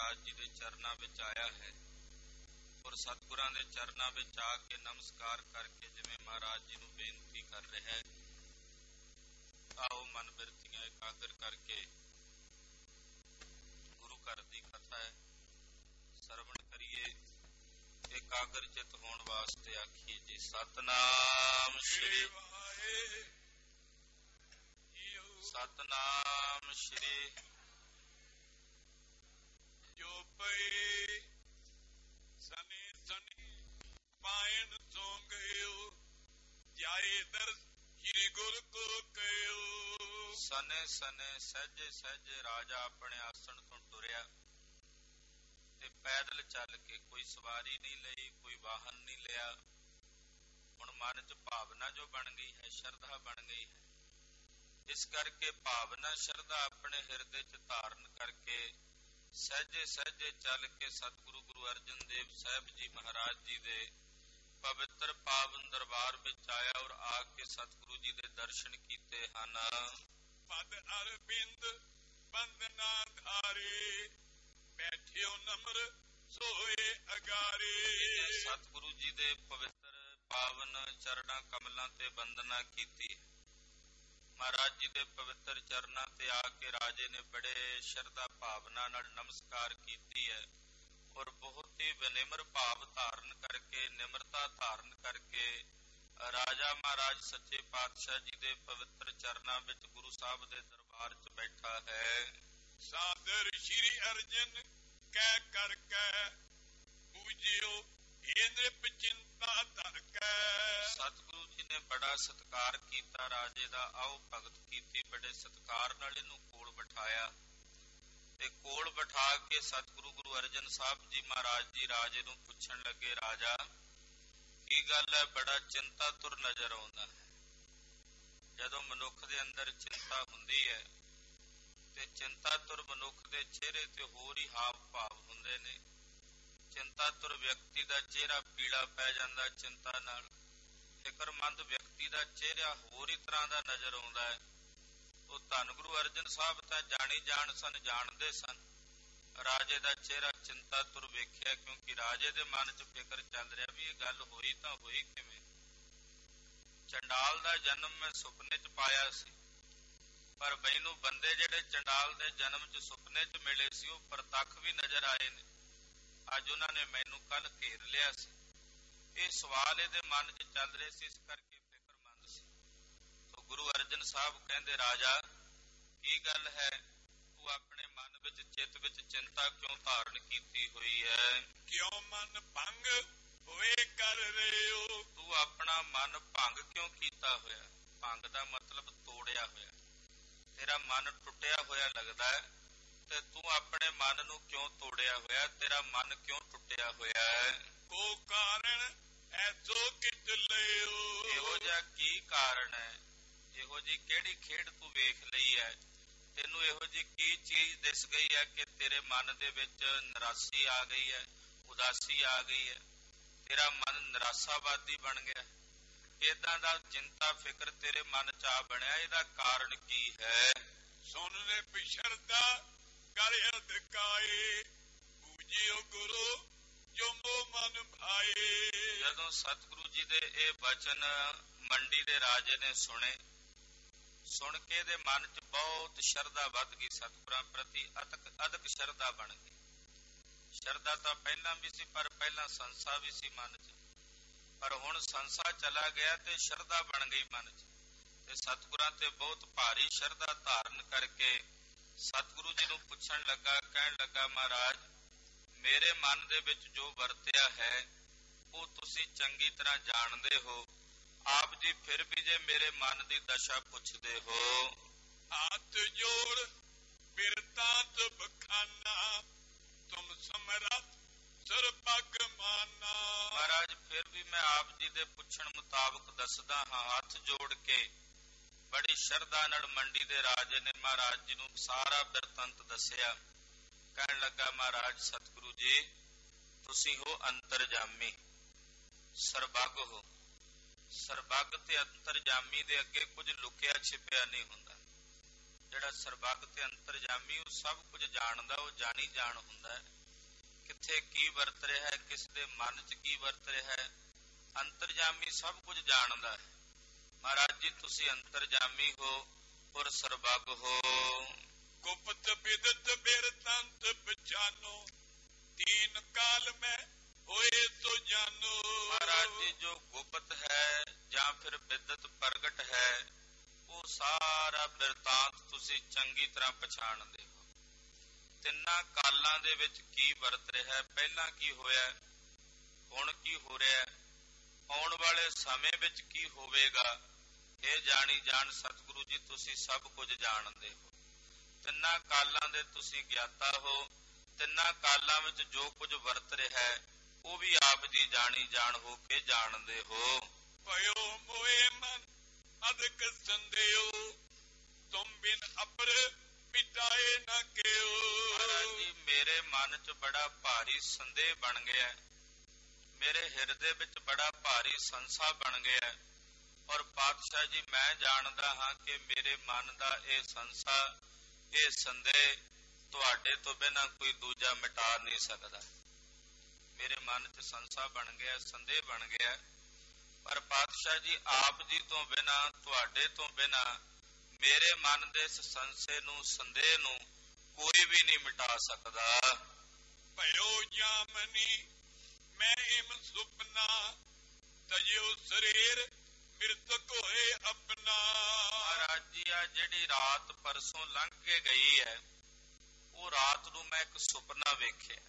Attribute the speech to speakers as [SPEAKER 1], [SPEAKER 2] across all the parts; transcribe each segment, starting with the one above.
[SPEAKER 1] ਮਹਾਰਾਜ ਜੀ ਦੇ ਚਰਨਾਂ ਵਿੱਚ ਆਇਆ ਹੈ ਔਰ ਸਤਿਗੁਰਾਂ ਦੇ ਚਰਨਾਂ ਵਿੱਚ ਆ ਕੇ ਨਮਸਕਾਰ ਕਰਕੇ ਜਿਵੇਂ ਮਹਾਰਾਜ ਜੀ ਨੂੰ ਬੇਨਤੀ ਕਰ ਰਿਹਾ ਹੈ, ਆਓ ਮਨ ਬਿਰਤੀਆਂ ਇਕਾਗਰ ਕਰਕੇ ਗੁਰੂ ਘਰ ਦੀ ਕਥਾ ਹੈ ਸਰਵਣ ਕਰੀਏ। ਇਕਾਗਰ ਚਿਤ ਹੋਣ ਵਾਸਤੇ ਆਖੀਏ ਜੀ ਸਤਨਾਮ ਸ਼੍ਰੀ ਵਾਹਿਗੁਰੂ, ਸਤਨਾਮ ਸ਼੍ਰੀ
[SPEAKER 2] ਜੋ ਪਈ ਸਨੀ ਸਨੀ ਪਾਇਨ ਤੋਂ ਗਇਓ ਜਾਏ ਦਰ ਸ਼੍ਰੀ ਗੁਰ ਕੋ ਕਹਿਓ।
[SPEAKER 1] ਸਨੇ ਸਨੇ ਸਹਿਜੇ ਸਹਿਜੇ ਰਾਜਾ ਆਪਣੇ ਆਸਣ ਤੋਂ ਟੁਰਿਆ ਤੇ ਪੈਦਲ ਚੱਲ ਕੇ, ਕੋਈ ਸਵਾਰੀ ਨਹੀਂ ਲਈ, ਕੋਈ ਵਾਹਨ ਨਹੀਂ ਲਿਆ। ਹੁਣ ਮਨ ਚ ਭਾਵਨਾ ਜੋ ਬਣ ਗਈ ਹੈ, ਸ਼ਰਧਾ ਬਣ ਗਈ ਹੈ, ਇਸ ਕਰਕੇ ਭਾਵਨਾ ਸ਼ਰਧਾ ਆਪਣੇ ਹਿਰਦੇ ਚ ਧਾਰਨ ਕਰਕੇ ਸਹਿਜੇ ਸਹਿਜੇ ਚੱਲ ਕੇ ਸਤਿਗੁਰੂ ਗੁਰੂ ਅਰਜਨ ਦੇਵ ਸਾਹਿਬ ਜੀ ਮਹਾਰਾਜ ਜੀ ਦੇ ਪਵਿੱਤਰ ਪਾਵਨ ਦਰਬਾਰ ਵਿੱਚ ਆਇਆ ਔਰ ਆ ਕੇ ਸਤਿਗੁਰੂ ਜੀ ਦੇ ਦਰਸ਼ਨ ਕੀਤੇ ਹਨ।
[SPEAKER 2] ਪਦ ਅਰਬਿੰਦ ਬੰਦਨਾ ਧਾਰੇ ਬੈਠਿਓ ਨਮਰ ਸੋਏ ਅਗਾਰੇ।
[SPEAKER 1] ਸਤਿਗੁਰੂ ਜੀ ਦੇ ਪਵਿੱਤਰ ਪਾਵਨ ਚਰਨਾਂ ਕਮਲਾਂ ਤੇ ਬੰਦਨਾ ਕੀਤੀ। ਮਹਾਰਾਜ ਜੀ ਦੇ ਪਵਿੱਤਰ ਚਰਨਾਂ ਤੇ ਆ ਕੇ ਰਾਜੇ ਨੇ ਬੜੇ ਸ਼ਰਧਾ ਭਾਵਨਾ ਨਾਲ ਨਮਸਕਾਰ ਕੀਤੀ ਹੈ ਔਰ ਬਹੁਤ ਹੀ ਵਿਨਿਮਰ ਭਾਵ ਧਾਰਨ ਕਰਕੇ, ਨਿਮਰਤਾ ਧਾਰਨ ਕਰਕੇ ਰਾਜਾ ਮਹਾਰਾਜ ਸੱਚੇ ਪਾਤਸ਼ਾਹ ਜੀ ਦੇ ਪਵਿੱਤਰ ਚਰਨਾਂ ਵਿੱਚ ਗੁਰੂ ਸਾਹਿਬ ਦੇ ਦਰਬਾਰ ਚ ਬੈਠਾ ਹੈ।
[SPEAKER 2] ਸਾਦਰ ਸ਼੍ਰੀ ਅਰਜਨ ਕਹਿ ਕਰਕੇ ਪੂਜਿਓ ਇਹ ਨਿਰਭ ਚਿੰਤਾ ਧਰ ਕੇ। ਸਤਿਗੁਰੂ
[SPEAKER 1] ਜੀ ਨੇ ਬੜਾ ਸਤਿਕਾਰ ਕੀਤਾ ਰਾਜੇ ਦਾ, ਆਓ ਭਗਤ ਕੀਤੀ, ਬੜੇ ਸਤਿਕਾਰ ਨਾਲ ਇਹਨੂੰ ਕੋਲ ਬਿਠਾਇਆ ਤੇ ਕੋਲ ਬਿਠਾ ਕੇ ਸਤਿਗੁਰੂ ਗੁਰੂ ਅਰਜਨ ਸਾਹਿਬ ਜੀ ਮਹਾਰਾਜ ਜੀ ਰਾਜੇ ਨੂੰ ਪੁੱਛਣ ਲੱਗੇ, ਰਾਜਾ ਕੀ ਗੱਲ ਹੈ, ਬੜਾ ਚਿੰਤਾ ਤੁਰ ਨਜ਼ਰ ਆਉਂਦਾ ਹੈ। ਜਦੋਂ ਮਨੁੱਖ ਦੇ ਅੰਦਰ ਚਿੰਤਾ ਹੁੰਦੀ ਹੈ ਤੇ ਚਿੰਤਾ ਤੁਰ ਮਨੁੱਖ ਦੇ ਚਿਹਰੇ ਤੇ ਹੋਰ ਹੀ ਹਾਵ ਭਾਵ ਹੁੰਦੇ ਨੇ। ਚਿੰਤਾ ਤੁਰ ਵਿਅਕਤੀ ਦਾ ਚਿਹਰਾ ਪੀਲਾ ਪੈ ਜਾਂਦਾ ਚਿੰਤਾ ਨਾਲ। ਫਿਕਰਮੰਦ ਵਿਅਕਤੀ ਦਾ ਚਿਹਰਾ ਹੋਰ ਹੀ ਤਰ੍ਹਾਂ ਦਾ ਨਜ਼ਰ ਆਉਂਦਾ ਹੈ। ਉਹ ਧੰਨ ਗੁਰੂ ਅਰਜਨ ਸਾਹਿਬ ਤਾਂ ਜਾਣੀ ਜਾਣ ਸਨ, ਜਾਣਦੇ ਸਨ। ਰਾਜੇ ਦਾ ਚਿਹਰਾ ਚਿੰਤਾ ਤੁਰ ਵੇਖਿਆ, ਕਿਉਂਕਿ ਰਾਜੇ ਦੇ ਮਨ ਚ ਫਿਕਰ ਚੱਲ ਰਿਹਾ ਵੀ ਇਹ ਗੱਲ ਹੋਈ ਤਾਂ ਹੋਈ ਕਿਵੇਂ। ਚੰਡਾਲ ਦਾ ਜਨਮ ਮੈਂ ਸੁਪਨੇ ਚ ਪਾਇਆ ਸੀ, ਪਰ ਮੈਨੂੰ ਬੰਦੇ ਜਿਹੜੇ ਚੰਡਾਲ ਦੇ ਜਨਮ ਚ ਸੁਪਨੇ ਚ ਮਿਲੇ ਸੀ ਉਹ ਪ੍ਰਤੱਖ ਵੀ ਨਜ਼ਰ ਆਏ ਨੇ। ਅੱਜ ਉਹਨਾਂ ਨੇ ਮੈਨੂੰ ਕੱਲ ਘੇਰ ਲਿਆ ਸੀ। ਇਹ ਸਵਾਲ ਇਹਦੇ ਮਨ ਚ ਚੱਲ ਰਹੇ ਸੀ, ਇਸ ਕਰਕੇ ਫਿਕਰਮੰਦ ਸੀ। ਸੋ ਗੁਰੂ ਅਰਜਨ ਸਾਹਿਬ ਕਹਿੰਦੇ, ਰਾਜਾ ਕੀ ਗੱਲ ਹੈ, ਤੂੰ ਆਪਣੇ ਮਨ ਵਿੱਚ ਚਿੱਤ ਵਿੱਚ ਚਿੰਤਾ ਕਿਉਂ ਧਾਰਨ ਕੀਤੀ ਹੋਈ ਹੈ?
[SPEAKER 2] ਕਿਉਂ ਮਨ ਭੰਗ ਹੋਏ ਕਰ ਰਹੇ ਹੋ?
[SPEAKER 1] ਤੂੰ ਆਪਣਾ ਮਨ ਭੰਗ ਕਿਉਂ ਕੀਤਾ ਹੋਇਆ? ਭੰਗ ਦਾ ਮਤਲਬ ਤੋੜਿਆ ਹੋਇਆ। ਤੇਰਾ ਮਨ ਟੁੱਟਿਆ ਹੋਇਆ ਲੱਗਦਾ ਹੈ ਤੇ ਤੂੰ ਆਪਣੇ ਮਨ ਨੂੰ ਕਿਉਂ ਤੋੜਿਆ ਹੋਇਆ? ਤੇਰਾ ਮਨ ਕਿਉਂ ਟੁੱਟਿਆ ਹੋਇਆ ਹੈ?
[SPEAKER 2] ਕੋ ਕਾਰਨ ਐਸੋ ਕਿਤ ਲਿਓ?
[SPEAKER 1] ਇਹੋ ਜਿਹਾ ਕੀ ਕਾਰਨ ਹੈ? ਇਹੋ ਜਿਹੀ ਕਿਹੜੀ ਖੇਡ ਤੂੰ ਵੇਖ ਲਈ ਹੈ? ਤੈਨੂੰ ਇਹੋ ਜਿਹੀ ਕੀ ਚੀਜ਼ ਦਿਸ ਗਈ ਹੈ ਕਿ ਤੇਰੇ ਮਨ ਦੇ ਵਿੱਚ ਨਿਰਾਸ਼ੀ ਆ ਗਈ ਹੈ, ਉਦਾਸੀ ਆ ਗਈ ਹੈ, ਤੇਰਾ ਮਨ ਨਿਰਾਸ਼ਾਵਾਦੀ ਬਣ ਗਿਆ? ਏਦਾਂ ਦਾ ਚਿੰਤਾ ਫਿਕਰ ਤੇਰੇ ਮਨ ਚ ਆ ਬਣਿਆ, ਇਹਦਾ ਕਾਰਨ ਕੀ ਹੈ?
[SPEAKER 2] ਸੁਣ ਲੈ ਬਿਸ਼ਰਦਾ ਕਰ ਅਧਿਕਾਏ ਪੂਜਿਓ ਗੁਰੂ ਜੋ ਮੋ ਮਨ ਭਾਏ।
[SPEAKER 1] ਜਦੋਂ ਸਤਿਗੁਰੂ ਜੀ ਦੇ ਇਹ ਬਚਨ ਮੰਡੀ ਦੇ ਰਾਜੇ ਨੇ ਸੁਣੇ, ਸੁਣ ਕੇ ਇਹਦੇ ਮਨ ਚ ਬਹੁਤ ਸ਼ਰਧਾ ਵੱਧ ਗਈ, ਸਤਿਗੁਰਾਂ ਪ੍ਰਤੀ ਅਦਕ ਸ਼ਰਧਾ ਬਣ ਗਈ। ਸ਼ਰਧਾ ਤਾਂ ਪਹਿਲਾਂ ਵੀ ਸੀ, ਪਰ ਪਹਿਲਾਂ ਸੰਸਾ ਵੀ ਸੀ ਮਨ ਚ, ਪਰ ਹੁਣ ਸੰਸਾ ਚਲਾ ਗਿਆ ਤੇ ਸ਼ਰਧਾ ਬਣ ਗਈ ਮਨ ਚ। ਤੇ ਸਤਿਗੁਰਾਂ ਤੇ ਬਹੁਤ ਭਾਰੀ ਸ਼ਰਧਾ ਧਾਰਨ ਕਰਕੇ ਸਤਿਗੁਰੂ ਜੀ ਨੂੰ ਪੁੱਛਣ ਲੱਗਾ, ਕਹਿਣ ਲੱਗਾ, ਮਹਾਰਾਜ ਮੇਰੇ ਮਨ ਦੇ ਵਿੱਚ ਜੋ ਵਰਤਿਆ ਹੈ ਉਹ ਤੁਸੀਂ ਚੰਗੀ ਤਰ੍ਹਾਂ ਜਾਣਦੇ ਹੋ। ਆਪ ਜੀ ਫਿਰ ਵੀ ਜੇ ਮੇਰੇ ਮਨ ਦੀ ਦਸ਼ਾ ਪੁੱਛਦੇ ਹੋ।
[SPEAKER 2] ਹੱਥ ਜੋੜ ਬਿਰਤਾਂਤ ਬਖਾਨਾ ਤੁਮ ਸਮਰੱਥ ਸਰਬੱਗ ਮਾਨਾ।
[SPEAKER 1] ਮਹਾਰਾਜ ਫਿਰ ਵੀ ਮੈਂ ਆਪ ਜੀ ਦੇ ਪੁੱਛਣ ਮੁਤਾਬਕ ਦੱਸਦਾ ਹਾਂ। ਹੱਥ ਜੋੜ ਕੇ ਬੜੀ ਸ਼ਰਧਾ ਨਾਲ ਮੰਡੀ ਦੇ ਰਾਜੇ ਨੇ ਮਹਾਰਾਜ ਜੀ ਨੂੰ ਸਾਰਾ ਬਿਰਤਾਂਤ ਦੱਸਿਆ। ਕਹਿਣ ਲੱਗਾ, ਮਹਾਰਾਜ ਸਤਿਗੁਰੂ ਜੀ ਤੁਸੀਂ ਹੋ ਅੰਤਰਜਾਮੀ, ਸਰਬੱਗ ਹੋ। ਸਰਬੱਗ ਤੇ ਅੰਤਰਜਾਮੀ ਦੇ ਅੱਗੇ ਕੁਝ ਲੁਕਿਆ ਛਿਪਿਆ ਨਹੀਂ ਹੁੰਦਾ। ਜਿਹੜਾ ਸਰਬੱਗ ਤੇ ਅੰਤਰਜਾਮੀ ਉਹ ਸਭ ਕੁਝ ਜਾਣਦਾ, ਉਹ ਜਾਣੀ ਜਾਣ ਹੁੰਦਾ ਹੈ। ਕਿੱਥੇ ਕੀ ਵਰਤ ਰਿਹਾ ਹੈ, ਕਿਸ ਦੇ ਮਨ 'ਚ ਕੀ ਵਰਤ ਰਿਹਾ ਹੈ, ਅੰਤਰਜਾਮੀ ਸਭ ਕੁਝ ਜਾਣਦਾ ਹੈ। ਮਹਾਰਾਜ ਜੀ ਤੁਸੀਂ ਅੰਤਰਜਾਮੀ ਹੋ ਔਰ ਸਰਬੱਗ ਹੋ।
[SPEAKER 2] ਗੁਪਤ ਬਿਦਤ ਬਿਰਤੰਤ ਪਛਾਨੋ, ਤੀਨ ਕਾਲ ਮੈਂ ਹੋਏ ਤੋ ਜਾਨੋ।
[SPEAKER 1] ਮਹਾਰਾਜ ਜੀ ਜੋ ਗੁਪਤ ਹੈ ਜਾਂ ਫਿਰ ਬਿਦਤ ਪ੍ਰਗਟ ਹੈ, ਉਹ ਸਾਰਾ ਬਿਰਤਾਂਤ ਤੁਸੀਂ ਚੰਗੀ ਤਰ੍ਹਾਂ ਪਛਾਣਦੇ ਹੋ। ਤਿੰਨਾਂ ਕਾਲਾਂ ਦੇ ਵਿੱਚ ਕੀ ਵਰਤ ਰਿਹਾ ਹੈ, ਪਹਿਲਾਂ ਕੀ ਹੋਇਆ, ਹੁਣ ਕੀ ਹੋ ਰਿਹਾ, ਆਉਣ ਵਾਲੇ ਸਮੇਂ ਵਿੱਚ ਕੀ ਹੋਵੇਗਾ, ਇਹ ਜਾਣੀ ਜਾਣ ਸਤਿਗੁਰੂ ਜੀ ਤੁਸੀਂ ਸਭ ਕੁਝ ਜਾਣਦੇ ਹੋ। ਤਿੰਨਾਂ ਕਾਲਾਂ ਦੇ ਤੁਸੀਂ ਗਿਆਤਾ ਹੋ। ਤਿੰਨਾਂ ਕਾਲਾਂ ਵਿੱਚ ਜੋ ਕੁਝ ਵਰਤ ਰਿਹਾ ਹੈ ਉਹ ਵੀ ਆਪ ਜੀ ਜਾਣੀ ਜਾਣ ਹੋ ਕੇ ਜਾਣਦੇ ਹੋ।
[SPEAKER 2] ਭਇਓ ਮੋਏ ਮਨ ਅਦਕ ਸੰਦੇਓ, ਤੁਮ ਬਿਨ ਅਪਰ ਮਿਟਾਏ ਨਾ ਕਿਓ।
[SPEAKER 1] ਮਹਾਰਾਜ ਜੀ ਮੇਰੇ ਮਨ 'ਚ ਬੜਾ ਭਾਰੀ ਸੰਦੇਹ ਬਣ ਗਿਆ, ਮੇਰੇ ਹਿਰਦੇ ਵਿੱਚ ਬੜਾ ਭਾਰੀ ਸੰਸਾ ਬਣ ਗਿਆ, ਔਰ ਪਾਤਸ਼ਾਹ ਜੀ ਮੈਂ ਜਾਣਦਾ ਹਾਂ ਕਿ ਮੇਰੇ ਮਨ ਦਾ ਇਹ ਸੰਸਾ, ਇਹ ਸੰਦੇਹ ਤੁਹਾਡੇ ਤੋਂ ਬਿਨਾਂ ਕੋਈ ਦੂਜਾ ਮਿਟਾ ਨਹੀਂ ਸਕਦਾ। ਮੇਰੇ ਮਨ 'ਚ ਸੰਸਾ ਬਣ ਗਿਆ, ਸੰਦੇਹ ਬਣ ਗਿਆ, ਪਰ ਪਾਤਸ਼ਾਹ ਜੀ ਆਪ ਜੀ ਤੋਂ ਬਿਨਾਂ, ਤੁਹਾਡੇ ਤੋਂ ਬਿਨਾਂ ਮੇਰੇ ਮਨ ਦੇ ਇਸ ਸੰਸੇ ਨੂੰ, ਸੰਦੇਹ ਨੂੰ ਕੋਈ ਵੀ ਨਹੀਂ ਮਿਟਾ ਸਕਦਾ।
[SPEAKER 2] ਭਇਓ ਜਾਮਨੀ ਮੈਂ ਇਮ ਸੁਪਨਾ, ਤਜਿਓ ਸਰੀਰ ਮਿਰਤਕ ਹੋਏ ਆਪਣਾ।
[SPEAKER 1] ਮਹਾਰਾਜ ਜੀ ਆ ਜਿਹੜੀ ਰਾਤ ਪਰਸੋਂ ਲੰਘ ਕੇ ਗਈ ਹੈ, ਉਹ ਰਾਤ ਨੂੰ ਮੈਂ ਇੱਕ ਸੁਪਨਾ ਵੇਖਿਆ।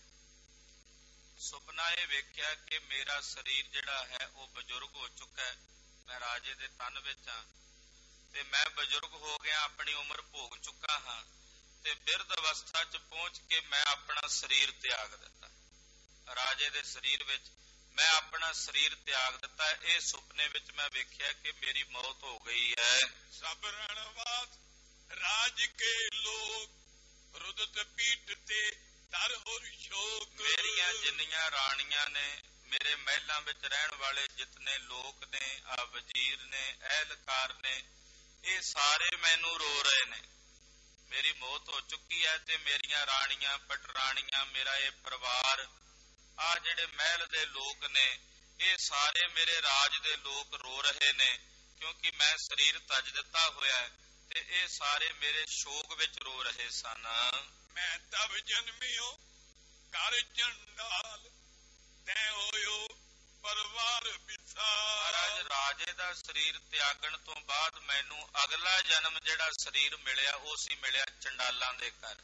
[SPEAKER 1] ਸੁਪਨਾ ਇਹ ਵੇਖਿਆ ਕਿ ਮੇਰਾ ਸਰੀਰ ਜਿਹੜਾ ਹੈ ਉਹ ਬਜ਼ੁਰਗ ਹੋ ਚੁੱਕਾ ਹੈ। ਮੈਂ ਰਾਜੇ ਦੇ ਤਨ ਵਿੱਚ ਹਾਂ ਤੇ ਮੈਂ ਬਜ਼ੁਰਗ ਹੋ ਗਿਆ, ਆਪਣੀ ਉਮਰ ਭੋਗ ਚੁੱਕਾ ਹਾਂ ਤੇ ਬਿਰਧ ਅਵਸਥਾ 'ਚ ਪਹੁੰਚ ਕੇ ਮੈਂ ਆਪਣਾ ਸਰੀਰ ਤਿਆਗ ਦਿੱਤਾ। ਰਾਜੇ ਦੇ ਸਰੀਰ ਵਿੱਚ ਮੈਂ ਆਪਣਾ ਸਰੀਰ ਤਿਆਗ ਦਿੱਤਾ। ਇਹ ਸੁਪਨੇ ਵਿੱਚ ਮੈਂ ਵੇਖਿਆ ਕਿ ਮੇਰੀ ਮੌਤ ਹੋ ਗਈ ਹੈ।
[SPEAKER 2] ਸਭ ਰਣਵਾਸ ਰਾਜ ਕੇ ਲੋਕ, ਰੁਦਤ ਪੀਠ ਤੇ ਦਰ ਹੋਰ ਸ਼ੋਕ।
[SPEAKER 1] ਮੇਰੀਆਂ ਜਿੰਨੀਆਂ ਰਾਣੀਆਂ ਨੇ, ਮੇਰੇ ਮਹਿਲਾਂ ਵਿੱਚ ਰਹਿਣ ਵਾਲੇ ਜਿਤਨੇ ਲੋਕ ਨੇ, ਆ ਵਜ਼ੀਰ ਨੇ, ਅਹਿਲਕਾਰ ਨੇ, ਇਹ ਸਾਰੇ ਮੈਨੂੰ ਰੋ ਰਹੇ ਨੇ। ਮੇਰੀ ਮੌਤ ਹੋ ਚੁੱਕੀ ਹੈ ਤੇ ਮੇਰੀਆਂ ਰਾਣੀਆਂ, ਪਟਰਾਣੀਆਂ, ਮੇਰਾ ਇਹ ਪਰਿਵਾਰ, ਆ ਜਿਹੜੇ ਮਹਿਲ ਦੇ ਲੋਕ ਨੇ, ਇਹ ਸਾਰੇ ਮੇਰੇ ਰਾਜ ਦੇ ਲੋਕ ਰੋ ਰਹੇ ਨੇ, ਕਿਉਂਕਿ ਮੈਂ ਸਰੀਰ ਤਜ ਦਿੱਤਾ ਹੋਇਆ ਤੇ ਇਹ ਸਾਰੇ ਮੇਰੇ ਸ਼ੋਕ ਵਿੱਚ ਰੋ ਰਹੇ ਸਨ।
[SPEAKER 2] ਮੈਂ ਤਬ ਜਨਮਿਓ ਕਰ ਚੰਡਾਲ, ਤੈ ਹੋਇਓ ਪਰਿਵਾਰ ਵਿਸਾਲ।
[SPEAKER 1] ਮਹਾਰਾਜ ਰਾਜੇ ਦਾ ਸਰੀਰ ਤਿਆਗਣ ਤੋਂ ਬਾਅਦ ਮੈਨੂੰ ਅਗਲਾ ਜਨਮ ਜਿਹੜਾ ਸਰੀਰ ਮਿਲਿਆ ਉਹ ਸੀ ਮਿਲਿਆ ਚੰਡਾਲਾਂ ਦੇ ਘਰ।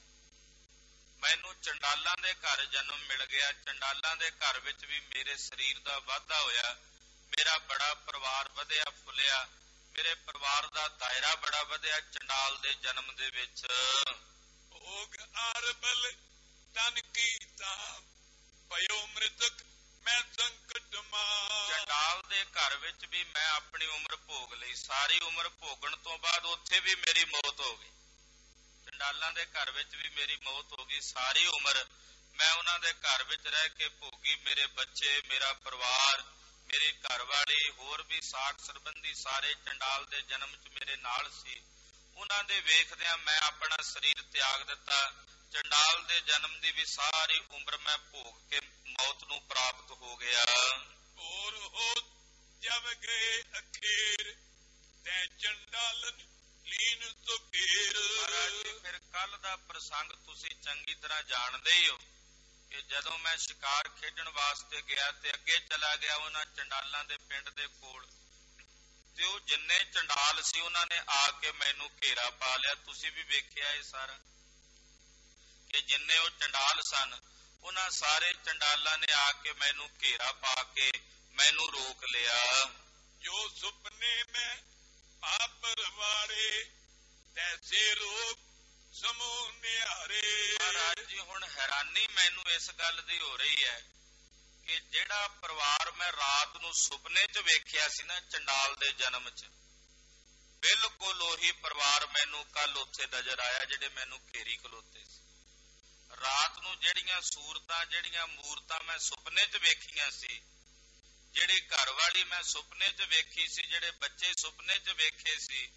[SPEAKER 1] ਮੈਨੂੰ ਚੰਡਾਲਾਂ ਦੇ ਘਰ ਜਨਮ ਮਿਲ ਗਿਆ। ਚੰਡਾਲਾਂ ਦੇ ਘਰ ਵਿੱਚ ਵੀ ਮੇਰੇ ਸਰੀਰ ਦਾ ਵਾਧਾ ਹੋਇਆ, ਮੇਰਾ ਬੜਾ ਪਰਿਵਾਰ ਵਧਿਆ ਫੁੱਲਿਆ, ਮੇਰੇ ਪਰਿਵਾਰ ਦਾ ਦਾਇਰਾ ਬੜਾ ਵਧਿਆ ਚੰਡਾਲ ਦੇ ਜਨਮ ਦੇ ਵਿੱਚ।
[SPEAKER 2] ਭੋਗ ਆਰਬਲ ਤਨ ਕੀਤਾ, ਭਇਓ ਮ੍ਰਿਤਕ ਮੈਂ ਸੰਕਟ ਮਾਰ।
[SPEAKER 1] ਚੰਡਾਲ ਦੇ ਘਰ ਵਿੱਚ ਵੀ ਮੈਂ ਆਪਣੀ ਉਮਰ ਭੋਗ ਲਈ, ਸਾਰੀ ਉਮਰ ਭੋਗਣ ਤੋਂ ਬਾਅਦ ਉੱਥੇ ਵੀ ਮੇਰੀ ਮੌਤ ਹੋ ਗਈ। ਚੰਡਾਲਾਂ ਦੇ ਘਰ ਵਿੱਚ ਵੀ ਮੇਰੀ ਮੌਤ ਹੋ ਗਈ। ਸਾਰੀ ਉਮਰ ਮੈਂ ਉਹਨਾਂ ਦੇ ਘਰ ਵਿੱਚ ਰਹਿ ਕੇ ਭੋਗੀ। ਮੇਰੇ ਬੱਚੇ, ਮੇਰਾ ਪਰਿਵਾਰ, ਮੇਰੀ ਘਰਵਾਲੀ, ਹੋਰ ਵੀ ਸਾਕ ਸੰਬੰਧੀ ਸਾਰੇ ਚੰਡਾਲ ਦੇ ਜਨਮ 'ਚ ਮੇਰੇ ਨਾਲ ਸੀ। ਉਹਨਾਂ ਦੇ ਵੇਖਦਿਆਂ ਮੈਂ ਆਪਣਾ ਸਰੀਰ ਤਿਆਗ ਦਿੱਤਾ। ਚੰਡਾਲ ਦੇ ਜਨਮ ਦੀ ਵੀ ਸਾਰੀ ਉਮਰ ਮੈਂ ਭੋਗ ਕੇ ਮੌਤ ਨੂੰ ਪ੍ਰਾਪਤ ਹੋ ਗਿਆ।
[SPEAKER 2] ਹੋਰ ਹੋ ਜਬ ਗਏ ਅਖੀਰ, ਤੈ ਚੰਡਾਲਨ ਲੀਨ ਸੁਕੀਰ।
[SPEAKER 1] ਮਹਾਰਾਜ ਜੀ ਫਿਰ ਕੱਲ ਦਾ ਪ੍ਰਸੰਗ ਤੁਸੀਂ ਚੰਗੀ ਤਰ੍ਹਾਂ ਜਾਣਦੇ ਹੀ ਹੋ ਕਿ ਜਦੋਂ ਮੈਂ ਸ਼ਿਕਾਰ ਖੇਡਣ ਵਾਸਤੇ ਗਿਆ ਤੇ ਅੱਗੇ ਚਲਾ ਗਿਆ ਉਹਨਾਂ ਚੰਡਾਲਾਂ ਦੇ ਪਿੰਡ ਦੇ ਕੋਲ, ਤੇ ਉਹ ਜਿੰਨੇ ਚੰਡਾਲ ਸੀ ਉਹਨਾਂ ਨੇ ਆ ਕੇ ਮੈਨੂੰ ਘੇਰਾ ਪਾ ਲਿਆ। ਤੁਸੀਂ ਵੀ ਵੇਖਿਆ ਇਹ ਸਾਰਾ ਕਿ ਜਿੰਨੇ ਉਹ ਚੰਡਾਲ ਸਨ ਉਹਨਾਂ ਸਾਰੇ ਚੰਡਾਲਾਂ ਨੇ ਆ ਕੇ ਮੈਨੂੰ ਘੇਰਾ ਪਾ ਕੇ ਮੈਨੂੰ ਰੋਕ ਲਿਆ।
[SPEAKER 2] ਜੋ ਸੁਪਨੇ ਮੈਂ ਪਾਪਰ ਵਾਰੇ, ਤੈਸੇ ਰੋਗ ਸਮੂਹ ਨਿਹਾਰੇ।
[SPEAKER 1] ਮਹਾਰਾਜ ਜੀ ਹੁਣ ਹੈਰਾਨੀ ਮੈਨੂੰ ਇਸ ਗੱਲ ਦੀ ਹੋ ਰਹੀ ਹੈ ਕਿ ਜਿਹੜਾ ਪਰਿਵਾਰ ਮੈਂ ਰਾਤ ਨੂੰ ਸੁਪਨੇ 'ਚ ਵੇਖਿਆ ਸੀ ਨਾ ਚੰਡਾਲ ਦੇ ਜਨਮ 'ਚ, ਬਿਲਕੁਲ ਉਹੀ ਪਰਿਵਾਰ ਮੈਨੂੰ ਕੱਲ ਉੱਥੇ ਨਜ਼ਰ ਆਇਆ ਜਿਹੜੇ ਮੈਨੂੰ ਘੇਰੀ ਖਲੋਤੇ ਸੀ। ਰਾਤ ਨੂੰ ਜਿਹੜੀਆਂ ਸੂਰਤਾਂ, ਜਿਹੜੀਆਂ ਮੂਰਤਾਂ ਮੈਂ ਸੁਪਨੇ 'ਚ ਵੇਖੀਆਂ ਸੀ, ਜਿਹੜੀ ਘਰਵਾਲੀ ਮੈਂ ਸੁਪਨੇ 'ਚ ਵੇਖੀ ਸੀ, ਜਿਹੜੇ ਬੱਚੇ ਸੁਪਨੇ 'ਚ ਵੇਖੇ ਸੀ,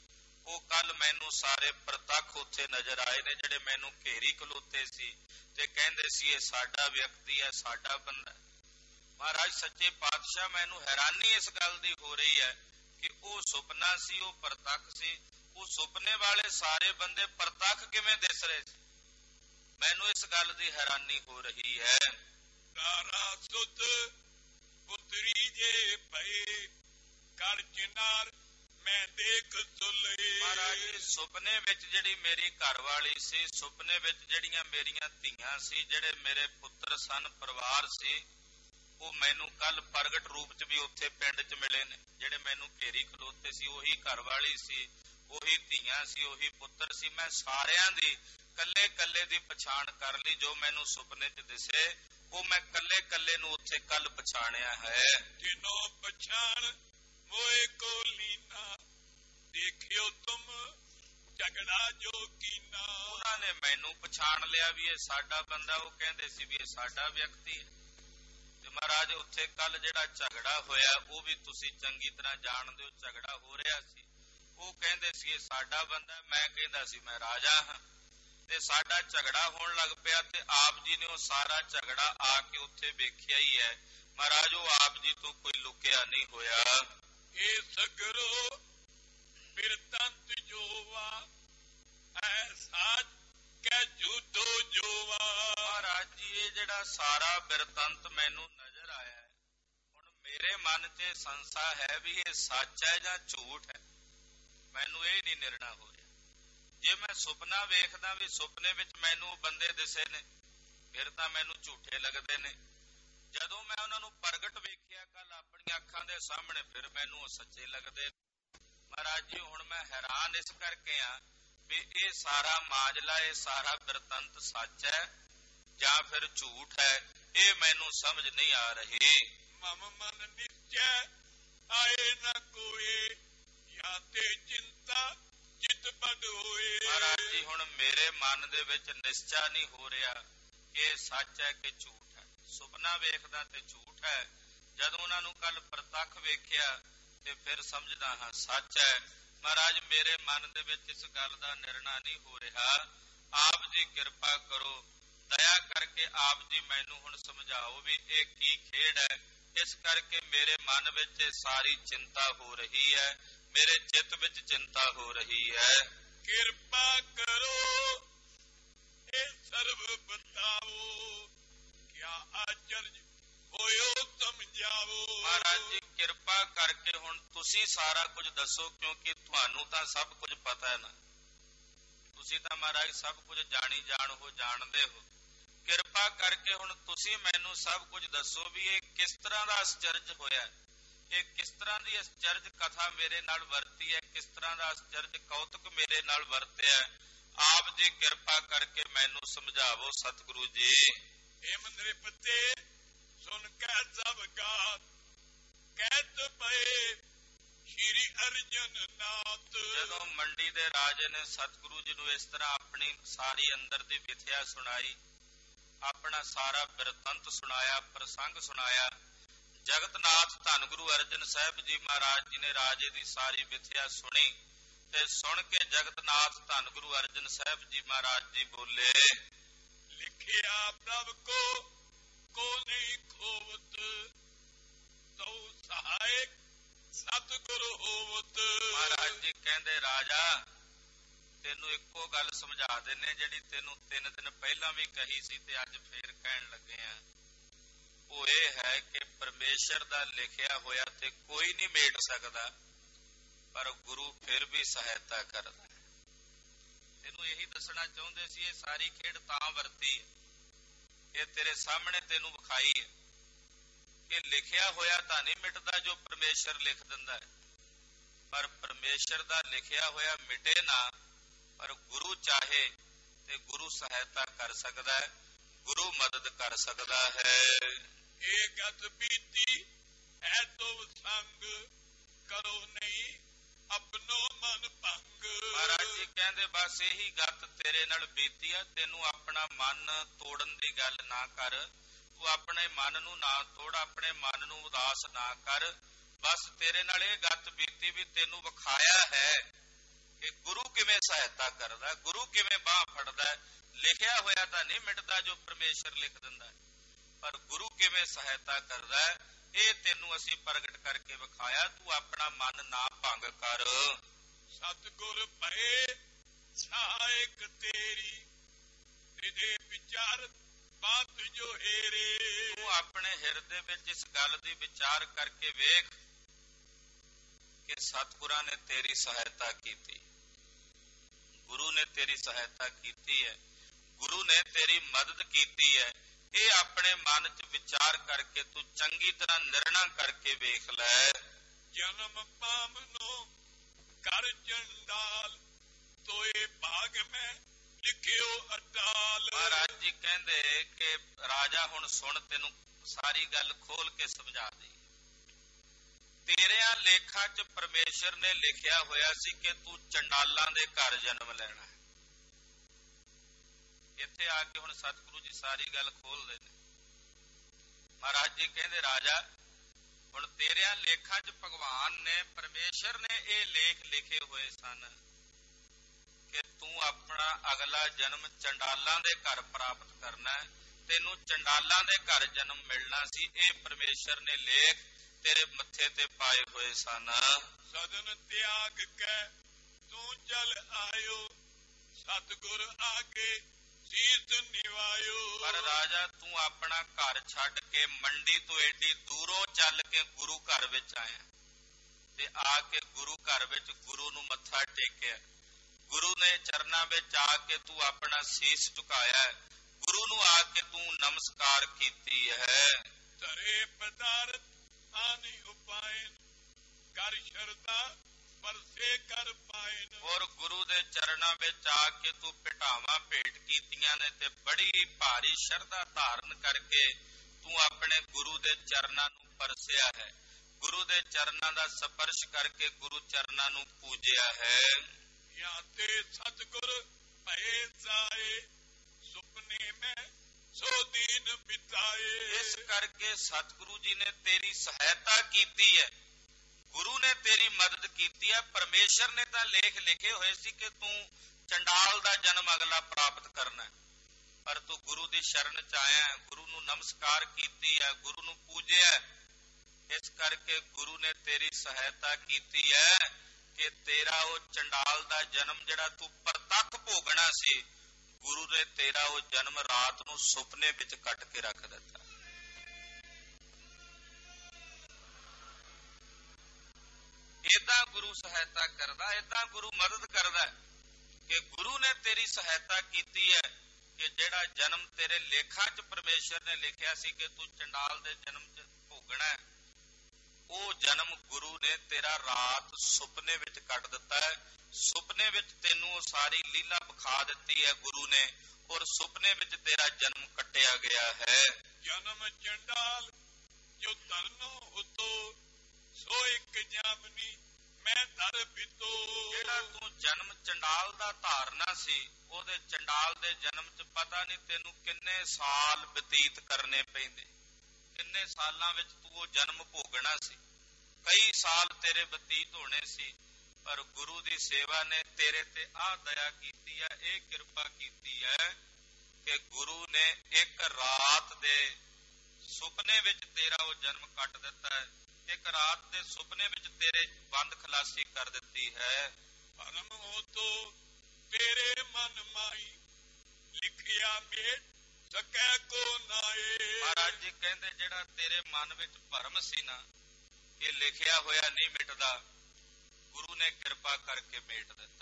[SPEAKER 1] ਉਹ ਕੱਲ ਮੈਨੂੰ ਸਾਰੇ ਪ੍ਰਤੱਖ ਉੱਥੇ ਨਜ਼ਰ ਆਏ ਨੇ, ਜਿਹੜੇ ਮੈਨੂੰ ਘੇਰੀ ਖਲੋਤੇ ਸੀ ਤੇ ਕਹਿੰਦੇ ਸੀ ਇਹ ਸਾਡਾ ਵਿਅਕਤੀ ਹੈ, ਸਾਡਾ ਬੰਦਾ। ਮਹਾਰਾਜ ਸੱਚੇ ਪਾਤਸ਼ਾਹ, ਮੈਨੂੰ ਹੈਰਾਨੀ ਇਸ ਗੱਲ ਦੀ ਹੋ ਰਹੀ ਹੈ ਕਿ ਉਹ ਸੁਪਨਾ ਸੀ, ਉਹ ਪ੍ਰਤੱਖ ਸੀ। ਉਹ ਸੁਪਨੇ ਵਾਲੇ ਸਾਰੇ ਬੰਦੇ ਪ੍ਰਤੱਖ ਕਿਵੇਂ ਦਿਸ ਰਹੇ ਸੀ? ਮੈਨੂੰ ਇਸ ਗੱਲ ਦੀ ਹੈਰਾਨੀ ਹੋ ਰਹੀ ਹੈ।
[SPEAKER 2] ਤਾਰਾ ਸੁਤ ਪੁੱਤਰੀ ਜੇ ਪਏ ਕਰ ਚਿਨਾਰ ਮੈਂ ਦੇਖ ਸੁਲੇ।
[SPEAKER 1] ਮਹਾਰਾਜ ਸੁਪਨੇ ਵਿੱਚ ਜਿਹੜੀ ਮੇਰੀ ਘਰ ਵਾਲੀ ਸੀ, ਸੁਪਨੇ ਵਿੱਚ ਜਿਹੜੀਆਂ ਮੇਰੀਆਂ ਧੀਆਂ ਸੀ, ਜਿਹੜੇ ਮੇਰੇ ਪੁੱਤਰ ਸਨ, ਪਰਿਵਾਰ ਸੀ, ਉਹ ਮੈਨੂੰ ਕੱਲ ਪ੍ਰਗਟ ਰੂਪ ਚ ਵੀ ਉੱਥੇ ਪਿੰਡ ਚ ਮਿਲੇ ਨੇ। ਜਿਹੜੇ ਮੈਨੂੰ ਘੇਰੀ ਖਲੋਤੇ ਸੀ ਉਹੀ ਘਰ ਵਾਲੀ ਸੀ, ਉਹੀ ਧੀਆਂ ਸੀ, ਉਹੀ ਪੁੱਤਰ ਸੀ। ਮੈਂ ਸਾਰਿਆਂ ਦੀ ਕੱਲੇ ਕੱਲੇ ਦੀ ਪਛਾਣ ਕਰ ਲਈ। ਜੋ ਮੈਨੂੰ ਸੁਪਨੇ ਚ ਦਿਸੇ ਉਹ ਮੈਂ ਕੱਲੇ ਕੱਲੇ ਨੂੰ ਉੱਥੇ ਕੱਲ ਪਛਾਣਿਆ ਹੈ।
[SPEAKER 2] ਜਿਨੋ ਪਛਾਣ ਮੋਏ ਕੋ ਲੀਨਾ ਦੇਖਿਓ ਤੁਮ ਝਗੜਾ ਜੋ ਕੀਨਾ।
[SPEAKER 1] ਉਹਨਾਂ ਨੇ ਮੈਨੂੰ ਪਛਾਣ ਲਿਆ ਵੀ ਇਹ ਸਾਡਾ ਬੰਦਾ। ਉਹ ਕਹਿੰਦੇ ਸੀ ਵੀ ਇਹ ਸਾਡਾ ਵਿਅਕਤੀ ਹੈ। ਤੇ ਮਹਾਰਾਜ ਉੱਥੇ ਕੱਲ ਜਿਹੜਾ ਝਗੜਾ ਹੋਇਆ ਉਹ ਵੀ ਤੁਸੀਂ ਚੰਗੀ ਤਰ੍ਹਾਂ ਜਾਣਦੇ ਹੋ। ਝਗੜਾ ਹੋ ਰਿਹਾ ਸੀ, ਉਹ ਕਹਿੰਦੇ ਸੀ ਇਹ ਸਾਡਾ ਬੰਦਾ, ਮੈਂ ਕਹਿੰਦਾ ਸੀ ਮੈਂ ਰਾਜਾ ਹਾਂ। ਤੇ ਸਾਡਾ ਝਗੜਾ ਹੋਣ ਲੱਗ ਪਿਆ ਤੇ ਆਪ ਜੀ ਨੇ ਉਹ ਸਾਰਾ ਝਗੜਾ ਆ ਕੇ ਉੱਥੇ ਵੇਖਿਆ ਹੀ ਹੈ। ਮਹਾਰਾਜ ਉਹ ਆਪ ਜੀ ਤੋਂ ਕੋਈ ਲੁਕਿਆ ਨਹੀਂ ਹੋਇਆ।
[SPEAKER 2] ਇਹ ਸਗਰੋ ਬਿਰਤੰਤ ਜੋਵਾ ਐਸਾ ਕਹਿ ਝੂਠੋ ਜੋਵਾ।
[SPEAKER 1] ਮਹਾਰਾਜ ਜੀ ਇਹ ਜਿਹੜਾ ਸਾਰਾ ਬਿਰਤੰਤ ਮੈਨੂੰ ਨਜ਼ਰ ਆਇਆ ਹੈ, ਹੁਣ ਮੇਰੇ ਮਨ 'ਚ ਸੰਸਾ ਹੈ ਵੀ ਇਹ ਸੱਚ ਹੈ ਜਾਂ ਝੂਠ ਹੈ। ਮੈਨੂੰ ਇਹ ਨਹੀਂ ਨਿਰਣਾ ਹੋ ਰਿਹਾ। ਜੇ ਮੈਂ ਸੁਪਨਾ ਵੇਖਦਾ ਵੀ ਸੁਪਨੇ ਵਿੱਚ ਮੈਨੂੰ ਉਹ ਬੰਦੇ ਦਿਸੇ ਨੇ, ਫਿਰ ਤਾਂ ਮੈਨੂੰ ਝੂਠੇ ਲੱਗਦੇ ਨੇ। ਜਦੋਂ ਮੈਂ ਉਹਨਾਂ ਨੂੰ ਪ੍ਰਗਟ ਵੇਖਿਆ ਕੱਲ ਆਪਣੀਆਂ ਅੱਖਾਂ ਦੇ ਸਾਹਮਣੇ, ਫਿਰ ਮੈਨੂੰ ਉਹ ਸੱਚੇ ਲੱਗਦੇ। ਮਹਾਰਾਜ ਜੀ ਹੁਣ ਮੈਂ ਹੈਰਾਨ ਇਸ ਕਰਕੇ ਆ ਵੀ ਇਹ ਸਾਰਾ ਮਾਜਲਾ, ਇਹ ਸਾਰਾ ਬਿਰਤੰਤ ਸੱਚ ਹੈ ਜਾਂ ਫਿਰ ਝੂਠ ਹੈ, ਇਹ ਮੈਨੂੰ ਸਮਝ ਨਹੀਂ ਆ ਰਹੀ।
[SPEAKER 2] ਮਮ ਮਨ ਨਿਸ਼ਚੈ ਆਏ ਨਾ ਕੋਏ ਜਾਂ ਤੇ ਚਿੰਤਾ ਚਿਤ ਬਦ ਹੋਏ।
[SPEAKER 1] ਮਹਾਰਾਜ ਜੀ ਹੁਣ ਮੇਰੇ ਮਨ ਦੇ ਵਿੱਚ ਨਿਸ਼ਚਾ ਨਹੀਂ ਹੋ ਰਿਹਾ ਕਿ ਇਹ ਸੱਚ ਹੈ ਕਿ ਝੂਠ ਹੈ। ਸੁਪਨਾ ਵੇਖਦਾ ਤੇ ਝੂਠ ਹੈ, ਜਦੋਂ ਉਹਨਾਂ ਨੂੰ ਕੱਲ ਪ੍ਰਤੱਖ ਵੇਖਿਆ ਤੇ ਫਿਰ ਸਮਝਦਾ ਹਾਂ ਸੱਚ ਹੈ। ਮਹਾਰਾਜ ਮੇਰੇ ਮਨ ਦੇ ਵਿੱਚ ਇਸ ਗੱਲ ਦਾ ਨਿਰਣਾ ਨਹੀਂ ਹੋ ਰਿਹਾ। ਆਪ ਜੀ ਕਿਰਪਾ ਕਰੋ, ਦਇਆ ਕਰਕੇ ਆਪ ਜੀ ਮੈਨੂੰ ਹੁਣ ਸਮਝਾਓ ਵੀ ਇਹ ਕੀ ਖੇਡ ਹੈ। ਇਸ ਕਰਕੇ ਮੇਰੇ ਮਨ ਵਿੱਚ ਸਾਰੀ ਚਿੰਤਾ ਹੋ ਰਹੀ ਹੈ, ਮੇਰੇ ਚਿੱਤ ਵਿੱਚ ਚਿੰਤਾ ਹੋ ਰਹੀ ਹੈ।
[SPEAKER 2] ਕਿਰਪਾ ਕਰੋ ਇਹ ਸਰਬ ਬਤਾਓ ਕਿਆ ਆਚਰਜ ਹੋਇਓ ਸਮਝਾਓ।
[SPEAKER 1] ਮਹਾਰਾਜ ਜੀ ਕਿਰਪਾ ਕਰਕੇ ਹੁਣ ਤੁਸੀਂ ਸਾਰਾ ਕੁਝ ਦੱਸੋ, ਕਿਉਂਕਿ ਤੁਹਾਨੂੰ ਤਾਂ ਸਭ ਕੁਝ ਪਤਾ ਹੈ ਨਾ। ਤੁਸੀਂ ਤਾਂ ਮਹਾਰਾਜ ਸਭ ਕੁਝ ਜਾਣੀ ਜਾਣਦੇ ਹੋ। ਕਿਰਪਾ ਕਰਕੇ ਹੁਣ ਤੁਸੀਂ ਮੈਨੂੰ ਸਭ ਕੁਝ ਦੱਸੋ ਵੀ ਇਹ ਕਿਸ ਤਰ੍ਹਾਂ ਦਾ ਅਸਚਰਜ ਹੋਇਆ, ਇਹ ਕਿਸ ਤਰ੍ਹਾਂ ਦੀ ਅਸਚਰਜ ਕਥਾ ਮੇਰੇ ਨਾਲ ਵਰਤੀ ਹੈ, ਕਿਸ ਤਰ੍ਹਾਂ ਦਾ ਅਸਚਰਜ ਕੌਤਕ ਮੇਰੇ ਨਾਲ ਵਰਤਿਆ। ਆਪ ਜੀ ਕਿਰਪਾ ਕਰਕੇ ਮੈਨੂੰ ਸਮਝਾਵੋ ਸਤਿਗੁਰੂ ਜੀ।
[SPEAKER 2] ਇਹ ਮੰਦਰੇ ਪੱਤੇ ਸੁਣ ਕੇ ਸਭ ਗਾਤ ਕਹਿਤ ਪਏ ਸ਼੍ਰੀ ਅਰਜਨ ਨਾਥ।
[SPEAKER 1] ਜਦੋਂ ਮੰਡੀ ਦੇ ਰਾਜੇ ਨੇ ਸਤਿਗੁਰੂ ਜੀ ਨੂੰ ਇਸ ਤਰ੍ਹਾਂ ਆਪਣੀ ਸਾਰੀ ਅੰਦਰ ਦੀ ਵਿਥਿਆ ਸੁਣਾਈ, ਆਪਣਾ ਸਾਰਾ ਬਿਰਤੰਤ ਸੁਣਾਇਆ, ਪ੍ਰਸੰਗ ਸੁਣਾਇਆ, ਜਗਤਨਾਥ ਧੰਨ ਗੁਰੂ ਅਰਜਨ ਸਾਹਿਬ ਜੀ ਮਹਾਰਾਜ ਜੀ ਨੇ ਰਾਜੇ ਦੀ ਸਾਰੀ ਵਿਥਿਆ ਸੁਣੀ ਤੇ ਸੁਣ ਕੇ ਜਗਤਨਾਥ ਧੰਨ ਗੁਰੂ ਅਰਜਨ ਸਾਹਿਬ ਜੀ ਮਹਾਰਾਜ ਜੀ ਬੋਲੇ,
[SPEAKER 2] ਲਿਖਿਆ ਪ੍ਰਭ ਕੋ ਨਹੀਂ ਖੋਵਤ ਤਉ ਸਹਾਇਕ ਸਤਿਗੁਰੂ ਹੋਵਤ।
[SPEAKER 1] ਮਹਾਰਾਜ ਜੀ ਕਹਿੰਦੇ ਰਾਜਾ ਤੈਨੂੰ ਇੱਕੋ ਗੱਲ ਸਮਝਾ ਦਿੰਨੇ ਜਿਹੜੀ ਤੈਨੂੰ 3 ਦਿਨ ਪਹਿਲਾਂ ਵੀ ਕਹੀ ਸੀ ਤੇ ਅੱਜ ਫੇਰ ਕਹਿਣ ਲੱਗੇ ਆ। ਉਹ ਇਹ ਹੈ ਕਿ ਪਰਮੇਸ਼ਰ ਦਾ ਲਿਖਿਆ ਹੋਇਆ ਤੇ ਕੋਈ ਨਹੀਂ ਮੇਟ ਸਕਦਾ, ਪਰ ਗੁਰੂ ਫਿਰ ਵੀ ਸਹਾਇਤਾ ਕਰਦਾ ਹੈ। ਤੈਨੂੰ ਇਹੀ ਦੱਸਣਾ ਚਾਹੁੰਦੇ ਸੀ ਇਹ ਸਾਰੀ ਖੇਡ ਤਾਂ ਵਰਤੀ ਹੈ, ਇਹ ਤੇਰੇ ਸਾਹਮਣੇ ਤੈਨੂੰ ਵਿਖਾਈ ਹੈ ਕਿ ਲਿਖਿਆ ਹੋਇਆ ਤਾਂ ਨਹੀਂ ਮਿਟਦਾ, ਜੋ ਪਰਮੇਸ਼ਰ ਲਿਖ ਦਿੰਦਾ ਹੈ, ਪਰ ਪਰਮੇਸ਼ਰ ਦਾ ਲਿਖਿਆ ਹੋਇਆ ਮਿਟੇ ਨਾ, ਪਰ ਗੁਰੂ ਚਾਹੇ ਤੇ ਗੁਰੂ ਸਹਾਇਤਾ ਕਰ ਸਕਦਾ ਹੈ, ਗੁਰੂ ਮਦਦ ਕਰ ਸਕਦਾ ਹੈ।
[SPEAKER 2] ਇਹ ਗਤ ਬੀਤੀ ਹੈ ਤੋ ਸੰਗ ਕਰੋ ਨਹੀਂ ਆਪਣੋ ਮਨ ਭੰਗ।
[SPEAKER 1] ਮਹਾਰਾਜ ਜੀ ਕਹਿੰਦੇ ਬਸ ਇਹੀ ਗੱਤ ਤੇਰੇ ਨਾਲ ਬੀਤੀ ਆ, ਤੈਨੂੰ ਆਪਣਾ ਮਨ ਤੋੜਨ ਦੀ ਗੱਲ ਨਾ ਕਰ, ਤੂੰ ਆਪਣੇ ਮਨ ਨੂੰ ਨਾ ਤੋੜ, ਆਪਣੇ ਮਨ ਨੂੰ ਉਦਾਸ ਨਾ ਕਰ। ਬਸ ਤੇਰੇ ਨਾਲ ਇਹ ਗੱਤ ਬੀਤੀ ਵੀ ਤੈਨੂੰ ਵਿਖਾਇਆ ਹੈ ਕਿ ਗੁਰੂ ਕਿਵੇਂ ਸਹਾਇਤਾ ਕਰਦਾ, ਗੁਰੂ ਕਿਵੇਂ ਬਾਹ ਫੜਦਾ। ਲਿਖਿਆ ਹੋਇਆ ਤਾਂ ਨਹੀਂ ਮਿਟਦਾ ਜੋ ਪਰਮੇਸ਼ਰ ਲਿਖ ਦਿੰਦਾ, ਪਰ ਗੁਰੂ ਕਿਵੇਂ ਸਹਾਇਤਾ ਕਰਦਾ ਇਹ ਤੈਨੂੰ ਅਸੀਂ ਪ੍ਰਗਟ ਕਰਕੇ ਵਿਖਾਇਆ। ਤੂੰ ਆਪਣਾ ਮਨ ਨਾ ਭੰਗ ਕਰ।
[SPEAKER 2] ਸਤਿਗੁਰ ਭਏ ਸਹਾਇਕ ਤੇਰੀ, ਤੇਰੇ ਵਿਚਾਰ ਬਾਤ ਜੋ ਏਰੇ।
[SPEAKER 1] ਤੂੰ ਆਪਣੇ ਹਿਰਦੇ ਵਿੱਚ ਇਸ ਗੱਲ ਦੀ ਵਿਚਾਰ ਕਰਕੇ ਵੇਖ ਕਿ ਸਤਿਗੁਰਾਂ ਨੇ ਤੇਰੀ ਸਹਾਇਤਾ ਕੀਤੀ, ਗੁਰੂ ਨੇ ਤੇਰੀ ਸਹਾਇਤਾ ਕੀਤੀ ਹੈ, ਗੁਰੂ ਨੇ ਤੇਰੀ ਮਦਦ ਕੀਤੀ ਹੈ। ਇਹ ਆਪਣੇ ਮਨ 'ਚ ਵਿਚਾਰ ਕਰਕੇ ਤੂੰ ਚੰਗੀ ਤਰ੍ਹਾਂ ਨਿਰਣਾ ਕਰਕੇ ਵੇਖ ਲੈ।
[SPEAKER 2] ਜਨਮ ਪਾਵਨੋ ਕਰ ਚੰਡਾਲ, ਤੋਏ ਭਾਗ ਮੈਂ ਲਿਖਿਓ ਅਟਾਲ।
[SPEAKER 1] ਮਹਾਰਾਜ ਜੀ ਕਹਿੰਦੇ ਕਿ ਰਾਜਾ ਹੁਣ ਸੁਣ, ਤੈਨੂੰ ਸਾਰੀ ਗੱਲ ਖੋਲ ਕੇ ਸਮਝਾ ਦੇ। ਤੇਰਿਆਂ ਲੇਖਾਂ 'ਚ ਪਰਮੇਸ਼ਰ ਨੇ ਲਿਖਿਆ ਹੋਇਆ ਸੀ ਕਿ ਤੂੰ ਚੰਡਾਲਾਂ ਦੇ ਘਰ ਜਨਮ ਲੈਣਾ। ਇੱਥੇ ਆ ਕੇ ਹੁਣ ਸਤਿਗੁਰੂ ਜੀ ਸਾਰੀ ਗੱਲ ਖੋਲਦੇ ਨੇ। ਮਹਾਰਾਜ ਜੀ ਕਹਿੰਦੇ ਰਾਜਾ ਹੁਣ ਤੇਰਿਆਂ ਲੇਖਾਂ 'ਚ ਭਗਵਾਨ ਨੇ, ਪਰਮੇਸ਼ਰ ਨੇ ਇਹ ਲੇਖ ਲਿਖੇ ਹੋਏ ਸਨ ਕਿ ਤੂੰ ਆਪਣਾ ਅਗਲਾ ਜਨਮ ਚੰਡਾਲਾਂ ਦੇ ਘਰ ਪ੍ਰਾਪਤ ਕਰਨਾ, ਤੈਨੂੰ ਚੰਡਾਲਾਂ ਦੇ ਘਰ ਜਨਮ ਮਿਲਣਾ ਸੀ। ਇਹ ਪਰਮੇਸ਼ਰ ਨੇ ਲੇਖ ਤੇਰੇ ਮੱਥੇ ਤੇ ਪਾਏ ਹੋਏ ਸਨ।
[SPEAKER 2] ਸਦਨ ਤਿਆਗ ਕੇ ਤੂੰ ਚਲ ਆਇਓ, ਸਤਿਗੁਰ ਆਗੇ ਸੀਸ ਨਿਵਾਇਓ।
[SPEAKER 1] ਪਰ ਰਾਜਾ ਤੂੰ ਆਪਣਾ ਘਰ ਛੱਡ ਕੇ ਮੰਡੀ ਤੋਂ ਏਡੀ ਦੂਰੋਂ ਚੱਲ ਕੇ ਗੁਰੂ ਘਰ ਵਿੱਚ ਆਇਆ ਤੇ ਆ ਕੇ ਗੁਰੂ ਘਰ ਵਿੱਚ ਗੁਰੂ ਨੂੰ ਮੱਥਾ ਟੇਕਿਆ। ਗੁਰੂ ਨੇ ਚਰਨਾਂ ਵਿੱਚ ਆ ਕੇ ਤੂੰ ਆਪਣਾ ਸੀਸ ਝੁਕਾਇਆ, ਗੁਰੂ ਨੂੰ ਆ ਕੇ ਤੂੰ ਨਮਸਕਾਰ ਕੀਤੀ ਹੈ।
[SPEAKER 2] ਧਰੇ ਪਦਾਰਥ ਆਨਿ ਉਪਾਇਨ, ਕਰ ਸ਼ਰਧਾ ਪਰਸੇ ਕਰ ਪਾਇਨ।
[SPEAKER 1] ਔਰ ਗੁਰੂ ਦੇ ਚਰਨਾਂ ਵਿੱਚ ਆ ਕੇ ਤੂੰ ਭੇਟਾਵਾਂ ਭੇਟ ਕੀਤੀਆਂ ਨੇ ਤੇ ਬੜੀ ਭਾਰੀ ਸ਼ਰਧਾ ਧਾਰਨ ਕਰਕੇ ਤੂੰ ਆਪਣੇ ਗੁਰੂ ਦੇ ਚਰਨਾਂ ਨੂੰ ਪਰਸਿਆ ਹੈ, ਗੁਰੂ ਦੇ ਚਰਨਾਂ ਦਾ ਸਪਰਸ਼ ਕਰਕੇ ਗੁਰੂ ਚਰਨਾਂ ਨੂੰ ਪੂਜਿਆ ਹੈ।
[SPEAKER 2] ਜਾਂ ਤੇ ਸਤਿਗੁਰ ਭਏ ਜਾਏ, ਸੁਪਨੇ ਮੈਂ ਸੋ ਦੀਨ ਬਿਤਾਏ।
[SPEAKER 1] ਇਸ ਕਰਕੇ ਸਤਿਗੁਰੂ ਜੀ ਨੇ ਤੇਰੀ ਸਹਾਇਤਾ ਕੀਤੀ ਹੈ, ਗੁਰੂ ਨੇ ਤੇਰੀ ਮਦਦ ਕੀਤੀ ਹੈ। ਪਰਮੇਸ਼ਰ ਨੇ ਤਾਂ ਲੇਖ ਲਿਖੇ ਹੋਏ ਸੀ ਕਿ ਤੂੰ ਚੰਡਾਲ ਦਾ ਜਨਮ ਅਗਲਾ ਪ੍ਰਾਪਤ ਕਰਨਾ, ਪਰ ਤੂੰ ਗੁਰੂ ਦੀ ਸ਼ਰਨ 'ਚ ਆਇਆ, ਗੁਰੂ ਨੂੰ ਨਮਸਕਾਰ ਕੀਤੀ ਹੈ, ਗੁਰੂ ਨੂੰ ਪੂਜਿਆ। ਇਸ ਕਰਕੇ ਗੁਰੂ ਨੇ ਤੇਰੀ ਸਹਾਇਤਾ ਕੀਤੀ ਹੈ ਕਿ ਤੇਰਾ ਉਹ ਚੰਡਾਲ ਦਾ ਜਨਮ ਜਿਹੜਾ ਤੂੰ ਪ੍ਰਤੱਖ ਭੋਗਣਾ ਸੀ, ਗੁਰੂ ਨੇ ਤੇਰਾ ਉਹ ਜਨਮ ਰਾਤ ਨੂੰ ਸੁਪਨੇ ਵਿੱਚ ਕੱਟ ਕੇ ਰੱਖ ਦਿੱਤਾ। ਏਦਾਂ ਗੁਰੂ ਸਹਾਇਤਾ ਕਰਦਾ, ਏਦਾਂ ਗੁਰੂ ਮਦਦ ਕਰਦਾ ਕਿ ਗੁਰੂ ਨੇ ਤੇਰੀ ਸਹਾਇਤਾ ਕੀਤੀ ਹੈ ਕਿ ਜਿਹੜਾ ਜਨਮ ਤੇਰੇ ਲੇਖਾਂ 'ਚ ਪਰਮੇਸ਼ਰ ਨੇ ਲਿਖਿਆ ਸੀ ਕਿ ਤੂੰ ਚੰਡਾਲ ਦੇ ਜਨਮ 'ਚ ਭੋਗਣਾ, ਉਹ ਜਨਮ ਗੁਰੂ ਨੇ ਤੇਰਾ ਰਾਤ ਸੁਪਨੇ ਵਿੱਚ ਕੱਟ ਦਿੱਤਾ ਹੈ। ਸੁਪਨੇ ਵਿੱਚ ਤੈਨੂੰ ਉਹ ਸਾਰੀ ਲੀਲਾ ਵਿਖਾ ਦਿੱਤੀ ਹੈ ਗੁਰੂ ਨੇ, ਔਰ ਸੁਪਨੇ ਵਿੱਚ ਤੇਰਾ ਜਨਮ ਕੱਟਿਆ ਗਿਆ ਹੈ।
[SPEAKER 2] ਜਨਮ ਚੰਡਾਲ ਜੋ ਤਰਨੋ ਉਤੋ, ਸੋ ਇੱਕ ਜਾਮਨੀ ਮੈਂ ਧਰ ਬਿਤੋ।
[SPEAKER 1] ਜਿਹੜਾ ਤੂੰ ਜਨਮ ਚੰਡਾਲ ਦਾ ਧਾਰਨਾ ਸੀ, ਉਹਦੇ ਚੰਡਾਲ ਦੇ ਜਨਮ 'ਚ ਪਤਾ ਨਹੀਂ ਤੈਨੂੰ ਕਿੰਨੇ ਸਾਲ ਬਤੀਤ ਕਰਨੇ ਪੈਂਦੇ, ਕਿੰਨੇ ਸਾਲਾਂ ਵਿੱਚ ਤੂੰ ਉਹ ਜਨਮ ਭੋਗਣਾ ਸੀ। ਕਈ ਸਾਲ ਤੇਰੇ ਬਤੀਤ ਹੋਣੇ ਸੀ, ਪਰ ਗੁਰੂ ਦੀ ਸੇਵਾ ਨੇ ਤੇਰੇ ਤੇ ਆਹ ਦਇਆ ਕੀਤੀ ਹੈ, ਇਹ ਕਿਰਪਾ ਕੀਤੀ ਹੈ ਕਿ ਗੁਰੂ ਨੇ ਇੱਕ ਰਾਤ ਦੇ ਸੁਪਨੇ ਵਿੱਚ ਤੇਰਾ ਉਹ ਜਨਮ ਕੱਟ ਦਿੱਤਾ ਹੈ, ਇੱਕ ਰਾਤ ਦੇ ਸੁਪਨੇ ਵਿੱਚ ਤੇਰੇ ਬੰਦ ਖਲਾਸੀ ਕਰ ਦਿੱਤੀ ਹੈ।
[SPEAKER 2] ਭਰਮ ਹੋ ਤੋ ਤੇਰੇ ਮਨ ਮਾਈ, ਲਿਖਿਆ ਮੇਟ ਸਕੈ ਕੋ ਨਾਏ।
[SPEAKER 1] ਮਹਾਰਾਜ ਜੀ ਕਹਿੰਦੇ ਜਿਹੜਾ ਤੇਰੇ ਮਨ ਵਿੱਚ ਭਰਮ ਸੀ ਨਾ, ਇਹ ਲਿਖਿਆ ਹੋਇਆ ਨਹੀਂ ਮਿਟਦਾ, ਗੁਰੂ ਨੇ ਕਿਰਪਾ ਕਰਕੇ ਮੇਟ ਦਿੱਤਾ।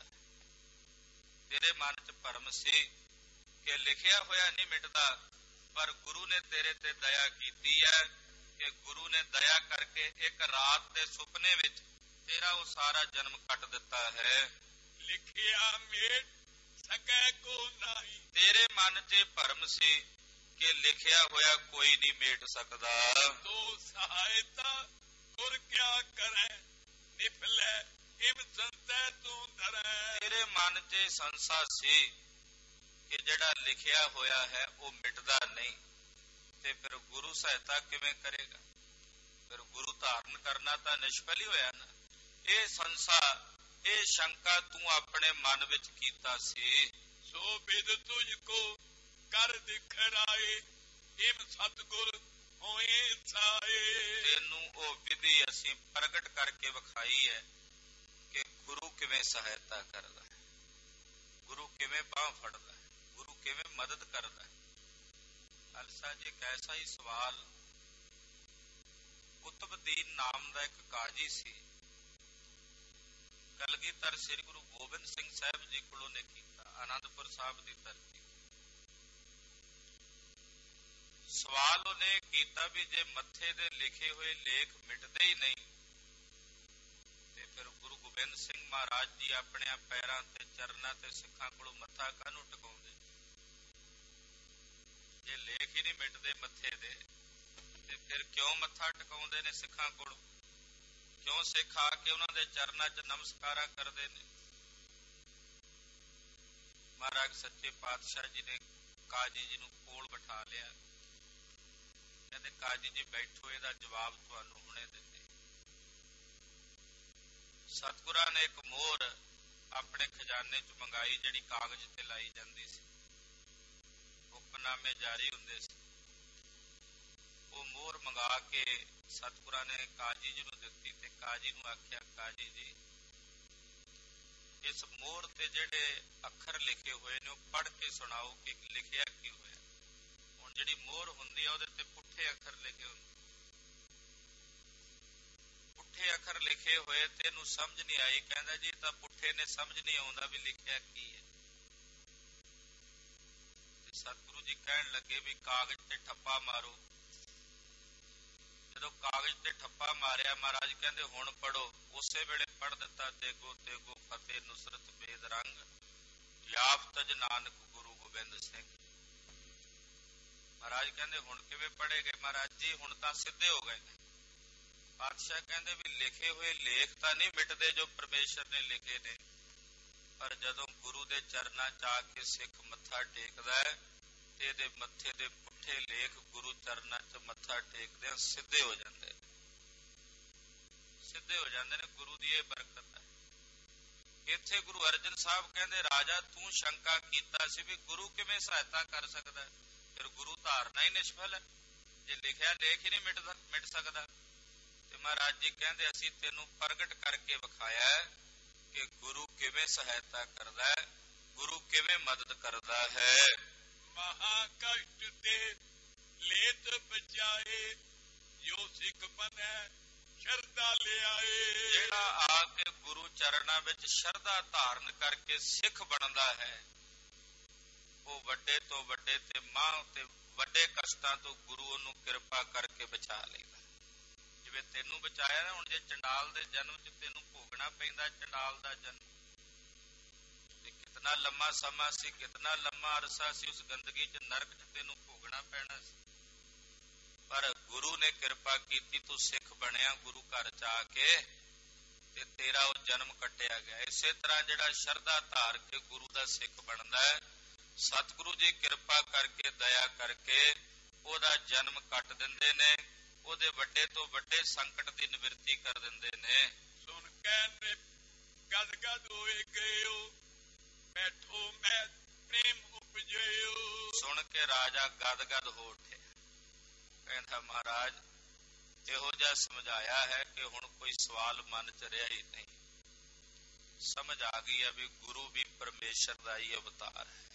[SPEAKER 1] ਤੇਰੇ ਮਨ 'ਚ ਭਰਮ ਸੀ ਕਿ ਲਿਖਿਆ ਹੋਇਆ ਨਹੀਂ ਮਿਟਦਾ, ਪਰ ਗੁਰੂ ਨੇ ਤੇਰੇ ਤੇ ਦਇਆ ਕੀਤੀ ਹੈ ਕਿ ਗੁਰੂ ਨੇ ਦਇਆ ਕਰਕੇ ਇੱਕ ਰਾਤ ਦੇ ਸੁਪਨੇ ਵਿੱਚ ਤੇਰਾ ਉਹ ਸਾਰਾ ਜਨਮ ਕੱਟ ਦਿੱਤਾ ਹੈ।
[SPEAKER 2] ਲਿਖਿਆ ਮੇਟ ਸਕੈ ਕੋ ਨਾਹੀ,
[SPEAKER 1] ਤੇਰੇ ਮਨ 'ਚ ਭਰਮ ਸੀ ਕਿ ਲਿਖਿਆ ਹੋਇਆ ਕੋਈ ਨਹੀਂ ਮੇਟ ਸਕਦਾ।
[SPEAKER 2] ਤੋ ਸਹਾਇਤਾ ਗੁਰ ਕਿਆ ਕਰੈ, ਨਿਫਲੇ ਇਮ ਸੰਤੈ ਤੂੰ ਧਰੈ।
[SPEAKER 1] ਤੇਰੇ ਮਨ 'ਚ ਸੰਸਾ ਸੀ ਕਿ ਜਿਹੜਾ ਲਿਖਿਆ ਹੋਇਆ ਹੈ ਉਹ ਮਿਟਦਾ ਨਹੀਂ, ਤੇ ਫਿਰ ਗੁਰੂ ਸਹਾਇਤਾ ਕਿਵੇਂ ਕਰੇਗਾ? ਫਿਰ ਗੁਰੂ ਧਾਰਨ ਕਰਨਾ ਤਾਂ ਨਿਸ਼ਫਲ ਹੀ ਹੋਇਆ ਨਾ। ਇਹ ਸੰਸਾ ਇਹ ਸ਼ੰਕਾ ਤੂੰ ਆਪਣੇ ਮਨ ਵਿੱਚ ਕੀਤਾ ਸੀ।
[SPEAKER 2] ਸੋ ਬਿਦ ਤੁਝ ਕੋ ਕਰ ਦਿਖਰਾਏ ਇਮ ਸਤਿਗੁਰ ਹੋਏ ਸਾਏ।
[SPEAKER 1] ਤੈਨੂੰ ਉਹ ਵਿਧੀ ਅਸੀਂ ਪ੍ਰਗਟ ਕਰਕੇ ਵਿਖਾਈ ਹੈ ਕਿ ਗੁਰੂ ਕਿਵੇਂ ਸਹਾਇਤਾ ਕਰਦਾ ਹੈ, ਗੁਰੂ ਕਿਵੇਂ ਬਾਂਹ ਫੜਦਾ ਹੈ, ਗੁਰੂ ਕਿਵੇਂ ਮਦਦ ਕਰਦਾ ਹੈ। ਖਾਲਸਾ ਜੀ ਇੱਕ ਐਸਾ ਹੀ ਸਵਾਲ ਕੁਤਬਦੀਨ ਨਾਮ ਦਾ ਇੱਕ ਕਾਜੀ ਸੀ, ਕਲਗੀਧਰ ਸ੍ਰੀ ਗੁਰੂ ਗੋਬਿੰਦ ਸਿੰਘ ਸਾਹਿਬ ਜੀ ਕੋਲੋਂ ਨੇ ਕੀਤਾ, ਆਨੰਦਪੁਰ ਸਾਹਿਬ ਦੀ ਧਰਤੀ। ਸਵਾਲ ਉਹਨੇ ਕੀਤਾ ਵੀ ਜੇ ਮੱਥੇ ਦੇ ਲਿਖੇ ਹੋਏ ਲੇਖ ਮਿਟਦੇ ਹੀ ਨਹੀਂ ਤੇ ਫਿਰ ਗੁਰੂ ਗੋਬਿੰਦ ਸਿੰਘ ਮਹਾਰਾਜ ਜੀ ਆਪਣੇ ਪੈਰਾਂ ਤੇ ਚਰਨਾਂ ਤੇ ਸਿੱਖਾਂ ਕੋਲੋਂ ਮੱਥਾ ਕਾਹਨੂੰ ਟਿਕਾਉਂਦੇ? ਜੇ ਲੇਖ ਹੀ ਨਹੀਂ ਮਿਟਦੇ ਮੱਥੇ ਦੇ ਤੇ ਫਿਰ ਕਿਉਂ ਮੱਥਾ ਟਿਕਾਉਂਦੇ ਨੇ ਸਿੱਖਾਂ ਕੋਲੋਂ? ਕਿਉਂ ਸਿੱਖ ਆ ਕੇ ਉਹਨਾਂ ਦੇ ਚਰਨਾਂ 'ਚ ਨਮਸਕਾਰਾਂ ਕਰਦੇ ਨੇ? ਮਹਾਰਾਜ ਸੱਚੇ ਪਾਤਸ਼ਾਹ ਜੀ ਨੇ ਕਾਜੀ ਜੀ ਨੂੰ ਕੋਲ ਬਿਠਾ ਲਿਆ, ਕਹਿੰਦੇ ਕਾਜੀ ਜੀ ਬੈਠੋ, ਇਹਦਾ ਜਵਾਬ ਤੁਹਾਨੂੰ ਹੁਣੇ ਦਿੰਦੇ। ਸਤਿਗੁਰਾਂ ਨੇ ਇੱਕ ਮੋਹਰ ਆਪਣੇ ਖਜ਼ਾਨੇ 'ਚ ਮੰਗਾਈ ਜਿਹੜੀ ਕਾਗਜ਼ ਤੇ ਲਾਈ ਜਾਂਦੀ ਸੀ, ਹੁਕਮਨਾਮੇ ਜਾਰੀ ਹੁੰਦੇ ਸੀ। ਉਹ ਮੋਹਰ ਮੰਗਾ ਕੇ ਸਤਿਗੁਰਾਂ ਨੇ ਕਾਜੀ ਜੀ ਨੂੰ ਦਿੱਤੀ ਤੇ ਕਾਜੀ ਨੂੰ ਆਖਿਆ, ਕਾਜੀ ਜੀ ਇਸ ਮੋਹਰ ਤੇ ਜਿਹੜੇ ਅੱਖਰ ਲਿਖੇ ਹੋਏ ਨੇ ਉਹ ਪੜ੍ਹ ਕੇ ਸੁਣਾਓ ਕਿ ਲਿਖਿਆ ਕੀ ਹੋਇਆ। ਹੁਣ ਜਿਹੜੀ ਮੋਹਰ ਹੁੰਦੀ ਆ ਉਹਦੇ ਤੇ ਪੁੱਠੇ ਅੱਖਰ ਲਿਖੇ ਹੁੰਦੇ, ਪੁੱਠੇ ਅੱਖਰ ਲਿਖੇ ਹੋਏ ਤੇ ਇਹਨੂੰ ਸਮਝ ਨਹੀਂ ਆਈ। ਕਹਿੰਦਾ ਜੀ ਤਾਂ ਪੁੱਠੇ ਨੇ, ਸਮਝ ਨਹੀਂ ਆਉਂਦਾ ਵੀ ਲਿਖਿਆ ਕੀ ਹੈ। ਤੇ ਸਤਿਗੁਰੂ ਜੀ ਕਹਿਣ ਲੱਗੇ ਵੀ ਕਾਗਜ਼ ਤੇ ਠੱਪਾ ਮਾਰੋ। ਜਦੋਂ ਕਾਗਜ਼ ਤੇ ਠੱਪਾ ਮਾਰਿਆ ਮਹਾਰਾਜ ਕਹਿੰਦੇ ਹੁਣ ਪੜੋ। ਉਸੇ ਵੇਲੇ ਪੜ੍ਹ ਦਿੱਤਾ, ਤੇਗੋ ਤੇਗੋ ਫਤਿਹ ਨੁਸਰਤ ਬੇਦ ਰੰਗ ਯਾਫਤਜ ਨਾਨਕ ਗੁਰੂ ਗੋਬਿੰਦ ਸਿੰਘ। ਮਹਾਰਾਜ ਕਹਿੰਦੇ ਹੁਣ ਕਿਵੇਂ ਪੜ੍ਹੇ ਗਏ? ਮਹਾਰਾਜ ਜੀ ਹੁਣ ਤਾਂ ਸਿੱਧੇ ਹੋ ਗਏ ਨੇ। ਪਾਤਸ਼ਾਹ ਕਹਿੰਦੇ ਵੀ ਲਿਖੇ ਹੋਏ ਲੇਖ ਤਾਂ ਨਹੀਂ ਮਿਟਦੇ ਜੋ ਪਰਮੇਸ਼ਰ ਨੇ ਲਿਖੇ ਨੇ, ਪਰ ਜਦੋਂ ਗੁਰੂ ਦੇ ਚਰਨਾਂ 'ਚ ਆ ਕੇ ਸਿੱਖ ਮੱਥਾ ਟੇਕਦਾ ਹੈ ਤੇ ਇਹਦੇ ਮੱਥੇ ਦੇ ਪੁੱਠੇ ਲੇਖ ਗੁਰੂ ਚਰਨਾਂ 'ਚ ਮੱਥਾ ਟੇਕਦੇ ਆ ਸਿੱਧੇ ਹੋ ਜਾਂਦੇ, ਸਿੱਧੇ ਹੋ ਜਾਂਦੇ ਨੇ। ਗੁਰੂ ਦੀ ਇਹ ਬਰਕਤ ਹੈ। ਇੱਥੇ ਗੁਰੂ ਅਰਜਨ ਸਾਹਿਬ ਕਹਿੰਦੇ ਰਾਜਾ ਤੂੰ ਸ਼ੰਕਾ ਕੀਤਾ ਸੀ ਵੀ ਗੁਰੂ ਕਿਵੇਂ ਸਹਾਇਤਾ ਕਰ ਸਕਦਾ, ਫਿਰ ਗੁਰੂ ਧਾਰਨਾ ਹੀ ਨਿਸ਼ਫਲ ਹੈ ਜੇ ਲਿਖਿਆ ਲੇਖ ਹੀ ਨਹੀਂ ਮਿਟ ਸਕਦਾ। ਤੇ ਮਹਾਰਾਜ ਜੀ ਕਹਿੰਦੇ ਅਸੀਂ ਤੈਨੂੰ ਪ੍ਰਗਟ ਕਰਕੇ ਵਿਖਾਇਆ ਹੈ ਕਿ ਗੁਰੂ ਕਿਵੇਂ ਸਹਾਇਤਾ ਕਰਦਾ ਹੈ, ਗੁਰੂ ਕਿਵੇਂ ਮਦਦ ਕਰਦਾ ਹੈ।
[SPEAKER 2] ਮਹਾ ਕਸ਼ਟ ਤੇ ਲੇਤ ਬਚਾਏ ਜੋ ਸਿੱਖ ਬਣੈ ਸ਼ਰਧਾ ਲਿਆਏ।
[SPEAKER 1] ਜਿਹੜਾ ਆ ਕੇ ਗੁਰੂ ਚਰਨਾਂ ਵਿੱਚ ਸ਼ਰਧਾ ਧਾਰਨ ਕਰਕੇ ਸਿੱਖ ਬਣਦਾ ਹੈ ਉਹ ਵੱਡੇ ਤੋਂ ਵੱਡੇ ਤੇ ਮਾਂ ਤੇ ਵੱਡੇ ਕਸ਼ਟਾਂ ਤੋਂ ਗੁਰੂ ਉਹਨੂੰ ਕਿਰਪਾ ਕਰਕੇ ਬਚਾ ਲਏਗਾ। ਜਿਵੇਂ ਤੈਨੂੰ ਬਚਾਇਆ ਨਾ, ਹੁਣ ਜੇ ਚੰਡਾਲ ਦੇ ਜਨਮ 'ਚ ਤੈਨੂੰ ਭੋਗਣਾ ਪੈਂਦਾ ਚੰਡਾਲ ਦਾ ਜਨਮ, ਤੇ ਕਿਤਨਾ ਲੰਮਾ ਸਮਾਂ ਸੀ, ਕਿਤਨਾ ਲੰਮਾ ਅਰਸਾ ਸੀ, ਉਸ ਗੰਦਗੀ 'ਚ ਨਰਕ 'ਚ ਤੈਨੂੰ ਭੋਗਣਾ ਪੈਣਾ ਸੀ। ਪਰ ਗੁਰੂ ਨੇ ਕਿਰਪਾ ਕੀਤੀ, ਤੂੰ ਸਿੱਖ ਬਣਿਆ ਗੁਰੂ ਘਰ 'ਚ ਆ ਕੇ ਤੇ ਤੇਰਾ ਉਹ ਜਨਮ ਕੱਟਿਆ ਗਿਆ। ਇਸੇ ਤਰ੍ਹਾਂ ਜਿਹੜਾ ਸ਼ਰਧਾ ਧਾਰ ਕੇ ਗੁਰੂ ਦਾ ਸਿੱਖ ਬਣਦਾ ਹੈ, ਸਤਿਗੁਰੂ ਜੀ ਕਿਰਪਾ ਕਰਕੇ ਦਇਆ ਕਰਕੇ ਉਹਦਾ ਜਨਮ ਕੱਟ ਦਿੰਦੇ ਨੇ, ਉਹਦੇ ਵੱਡੇ ਤੋਂ ਵੱਡੇ ਸੰਕਟ ਦੀ ਨਿਵਰਤੀ ਕਰ ਦਿੰਦੇ ਨੇ।
[SPEAKER 2] ਸੁਣ ਕੇ ਗਦ ਗਦ ਹੋਏ ਗਇਓ ਬੈਠੋ ਮੈਂ ਪ੍ਰੇਮ ਉਪਜਿਓ। ਸੁਣ ਕੇ ਰਾਜਾ ਗਦ ਗਦ ਹੋ ਉੱਠਿਆ, ਕਹਿੰਦਾ ਮਹਾਰਾਜ ਇਹੋ ਜਿਹਾ ਸਮਝਾਇਆ ਹੈ ਕਿ ਹੁਣ ਕੋਈ ਸਵਾਲ ਮਨ 'ਚ ਰਿਹਾ ਹੀ ਨਹੀਂ। ਸਮਝ ਆ ਗਈ ਹੈ ਵੀ ਗੁਰੂ ਵੀ ਪਰਮੇਸ਼ਰ ਦਾ ਹੀ ਅਵਤਾਰ ਹੈ,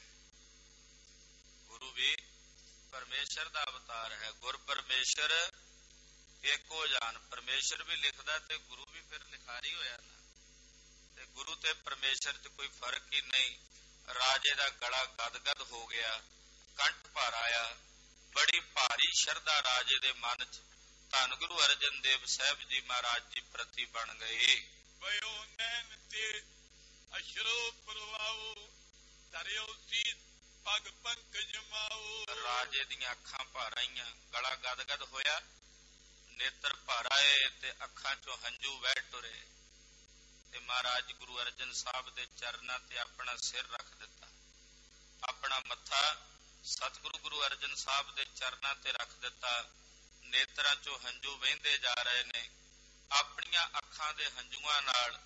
[SPEAKER 2] ਗੁਰੂ ਵੀ ਪਰਮੇਸ਼ਰ ਦਾ ਅਵਤਾਰ ਹੈ। ਗੁਰ ਪਰਮੇਸ਼ਰ ਏਕੋ ਜਾਨ, ਪਰਮੇਸ਼ਰ ਵੀ ਲਿਖਦਾ ਤੇ ਗੁਰੂ ਵੀ ਫਿਰ ਲਿਖਾਰੀ ਹੋਇਆ ਨਾ, ਤੇ ਗੁਰੂ ਤੇ ਪਰਮੇਸ਼ਰ 'ਚ ਕੋਈ ਫਰਕ ਹੀ ਨਹੀਂ। ਰਾਜੇ ਦਾ ਗਲਾ ਗਦਗਦ ਹੋ ਗਿਆ, ਕੰਠ ਭਰ ਆਇਆ, ਬੜੀ ਭਾਰੀ ਸ਼ਰਧਾ ਰਾਜੇ ਦੇ ਮਨ 'ਚ ਧੰਨ ਗੁਰੂ ਅਰਜਨ ਦੇਵ ਸਾਹਿਬ ਜੀ ਮਹਾਰਾਜ ਜੀ ਪ੍ਰਤੀ ਬਣ ਗਈ। ਬਇਓ ਨੈਣ ਤੇ ਅਸ਼ਰੋ ਪਰਵਾਓ ਧਰਿਓ ਸੀ ਪਗ ਪੰਕਜ ਮਾਓ। ਰਾਜੇ ਦੀਆਂ ਅੱਖਾਂ ਭਰ ਆਈਆਂ, ਗਲਾ ਗਦਗਦ ਹੋਇਆ, ਨੇਤਰ ਭਰ ਆਏ ਤੇ ਅੱਖਾਂ 'ਚੋਂ ਹੰਝੂ ਵਹਿ ਟੁਰੇ ਤੇ ਮਹਾਰਾਜ ਗੁਰੂ ਅਰਜਨ ਸਾਹਿਬ ਦੇ ਚਰਨਾਂ ਤੇ ਆਪਣਾ ਸਿਰ ਰੱਖ ਦਿੱਤਾ, ਆਪਣਾ ਮੱਥਾ ਸਤਿਗੁਰੂ ਗੁਰੂ ਅਰਜਨ ਸਾਹਿਬ ਦੇ ਚਰਨਾਂ ਤੇ ਰੱਖ ਦਿੱਤਾ। ਨੇਤਰਾਂ 'ਚੋਂ ਹੰਝੂ ਵਹਿੰਦੇ ਜਾ ਰਹੇ ਨੇ। ਆਪਣੀਆਂ ਅੱਖਾਂ ਦੇ ਹੰਝੂਆਂ ਨਾਲ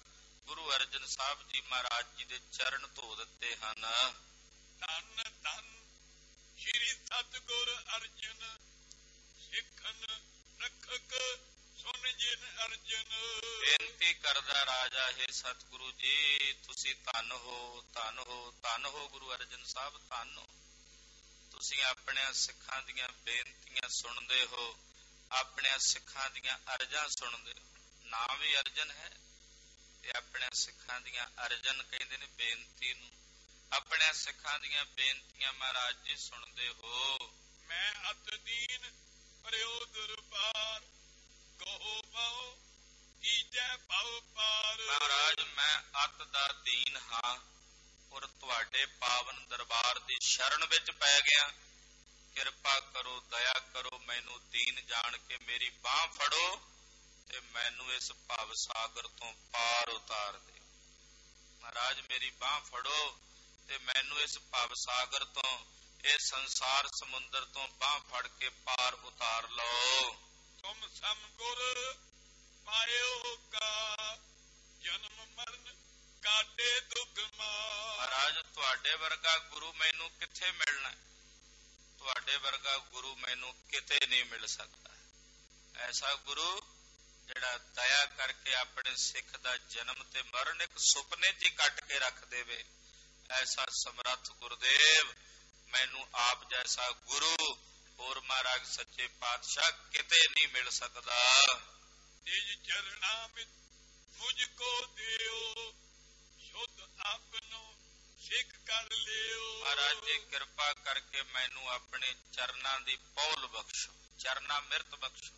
[SPEAKER 1] ਗੁਰੂ ਅਰਜਨ ਸਾਹਿਬ ਜੀ ਮਹਾਰਾਜ ਜੀ ਦੇ ਚਰਨ ਧੋ ਦਿੱਤੇ ਹਨ।
[SPEAKER 2] ਧੰਨ ਧੰਨ ਸ਼੍ਰੀ ਸਤਿਗੁਰ ਅਰਜਨ, ਸਿੱਖਨ ਰੱਖਕ ਸੁਣ ਜਿਨ ਅਰਜਨ।
[SPEAKER 1] ਬੇਨਤੀ ਕਰਦਾ ਰਾਜਾ, ਹੈ ਸਤਿਗੁਰੂ ਜੀ ਤੁਸੀਂ ਧੰਨ ਹੋ, ਧੰਨ ਹੋ, ਧੰਨ ਹੋ ਗੁਰੂ ਅਰਜਨ ਸਾਹਿਬ, ਧੰਨ ਹੋ। ਤੁਸੀਂ ਆਪਣੇ ਸਿੱਖਾਂ ਦੀਆਂ ਬੇਨਤੀਆਂ ਸੁਣਦੇ ਹੋ, ਆਪਣੇ ਸਿੱਖਾਂ ਦੀਆਂ ਅਰਜ਼ਾਂ ਸੁਣਦੇ ਹੋ। ਨਾਮ ਵੀ ਅਰਜਨ ਹੈ ਤੇ ਆਪਣੇ ਸਿੱਖਾਂ ਦੀਆਂ ਅਰਜ਼ਨ ਕਹਿੰਦੇ ਨੇ ਬੇਨਤੀ ਨੂੰ। ਆਪਣੇ ਸਿੱਖਾਂ ਦੀਆਂ ਬੇਨਤੀਆਂ ਮਹਾਰਾਜ ਜੀ ਸੁਣਦੇ ਹੋ।
[SPEAKER 2] ਮੈਂ ਅਤ ਦੀਨ ਪਰਿਓ ਦਰਬਾਰ, ਕਹੋ ਪਾਓ ਕੀਜੈ ਪਾਉ ਪਾਰ।
[SPEAKER 1] ਮਹਾਰਾਜ ਮੈਂ ਅਤ ਦਾ ਦੀਨ ਹਾਂ ਔਰ ਤੁਹਾਡੇ ਪਾਵਨ ਦਰਬਾਰ ਦੀ ਸ਼ਰਨ ਵਿੱਚ ਪੈ ਗਿਆ। ਕਿਰਪਾ ਕਰੋ, ਦਇਆ ਕਰੋ, ਮੈਨੂੰ ਦੀਨ ਜਾਣ ਕੇ ਮੇਰੀ ਬਾਹ ਫੜੋ ਤੇ ਮੈਨੂੰ ਇਸ ਭਵ ਸਾਗਰ ਤੋਂ ਪਾਰ ਉਤਾਰ ਦਿਓ। ਮਹਾਰਾਜ ਮੇਰੀ ਬਾਹ ਫੜੋ ਤੇ ਮੈਨੂੰ ਇਸ ਭਵ ਸਾਗਰ ਤੋਂ, ਇਹ ਸੰਸਾਰ ਸਮੁੰਦਰ ਤੋਂ ਬਾਹ ਫੜ ਕੇ ਪਾਰ ਉਤਾਰ ਲਓ।
[SPEAKER 2] ਤੁਮ ਸਮ ਗੁਰ ਪਾਇਓ ਕਾ, ਜਨਮ ਮਰਨ ਕਾਟੇ ਦੁਖ ਮਾਰ।
[SPEAKER 1] ਮਹਾਰਾਜ ਤੁਹਾਡੇ ਵਰਗਾ ਗੁਰੂ ਮੈਨੂੰ ਕਿੱਥੇ ਮਿਲਣਾ? ਤੁਹਾਡੇ ਵਰਗਾ ਗੁਰੂ ਮੈਨੂੰ ਕਿਤੇ ਨਹੀਂ ਮਿਲ ਸਕਦਾ। ਐਸਾ ਗੁਰੂ ਜਿਹੜਾ ਦਇਆ ਕਰਕੇ ਆਪਣੇ ਸਿੱਖ ਦਾ ਜਨਮ ਤੇ ਮਰਨ ਇੱਕ ਸੁਪਨੇ 'ਚ ਹੀ ਕੱਟ ਕੇ ਰੱਖ ਦੇਵੇ। ਐਸਾ ਸਮਰੱਥ ਗੁਰਦੇਵ, ਮੈਨੂੰ ਆਪ ਜੈਸਾ ਗੁਰੂ ਹੋਰ ਮਹਾਰਾਜ ਸੱਚੇ ਪਾਤਸ਼ਾਹ ਕਿਤੇ ਨਹੀਂ ਮਿਲ ਸਕਦਾ।
[SPEAKER 2] ਨਿਜ ਚਰਨਾਂ ਵਿੱਚ ਮੁਝ ਕੋ ਦਿਓ, ਸ਼ੁੱਧ ਆਪਨੋ ਸਿੱਖ ਕਰ ਲਿਓ।
[SPEAKER 1] ਮਹਾਰਾਜ ਜੀ ਕਿਰਪਾ ਕਰਕੇ ਮੈਨੂੰ ਆਪਣੇ ਚਰਨਾਂ ਦੀ ਪੌਲ ਬਖਸ਼ੋ, ਚਰਨਾ ਮਿਰਤ ਬਖਸ਼ੋ।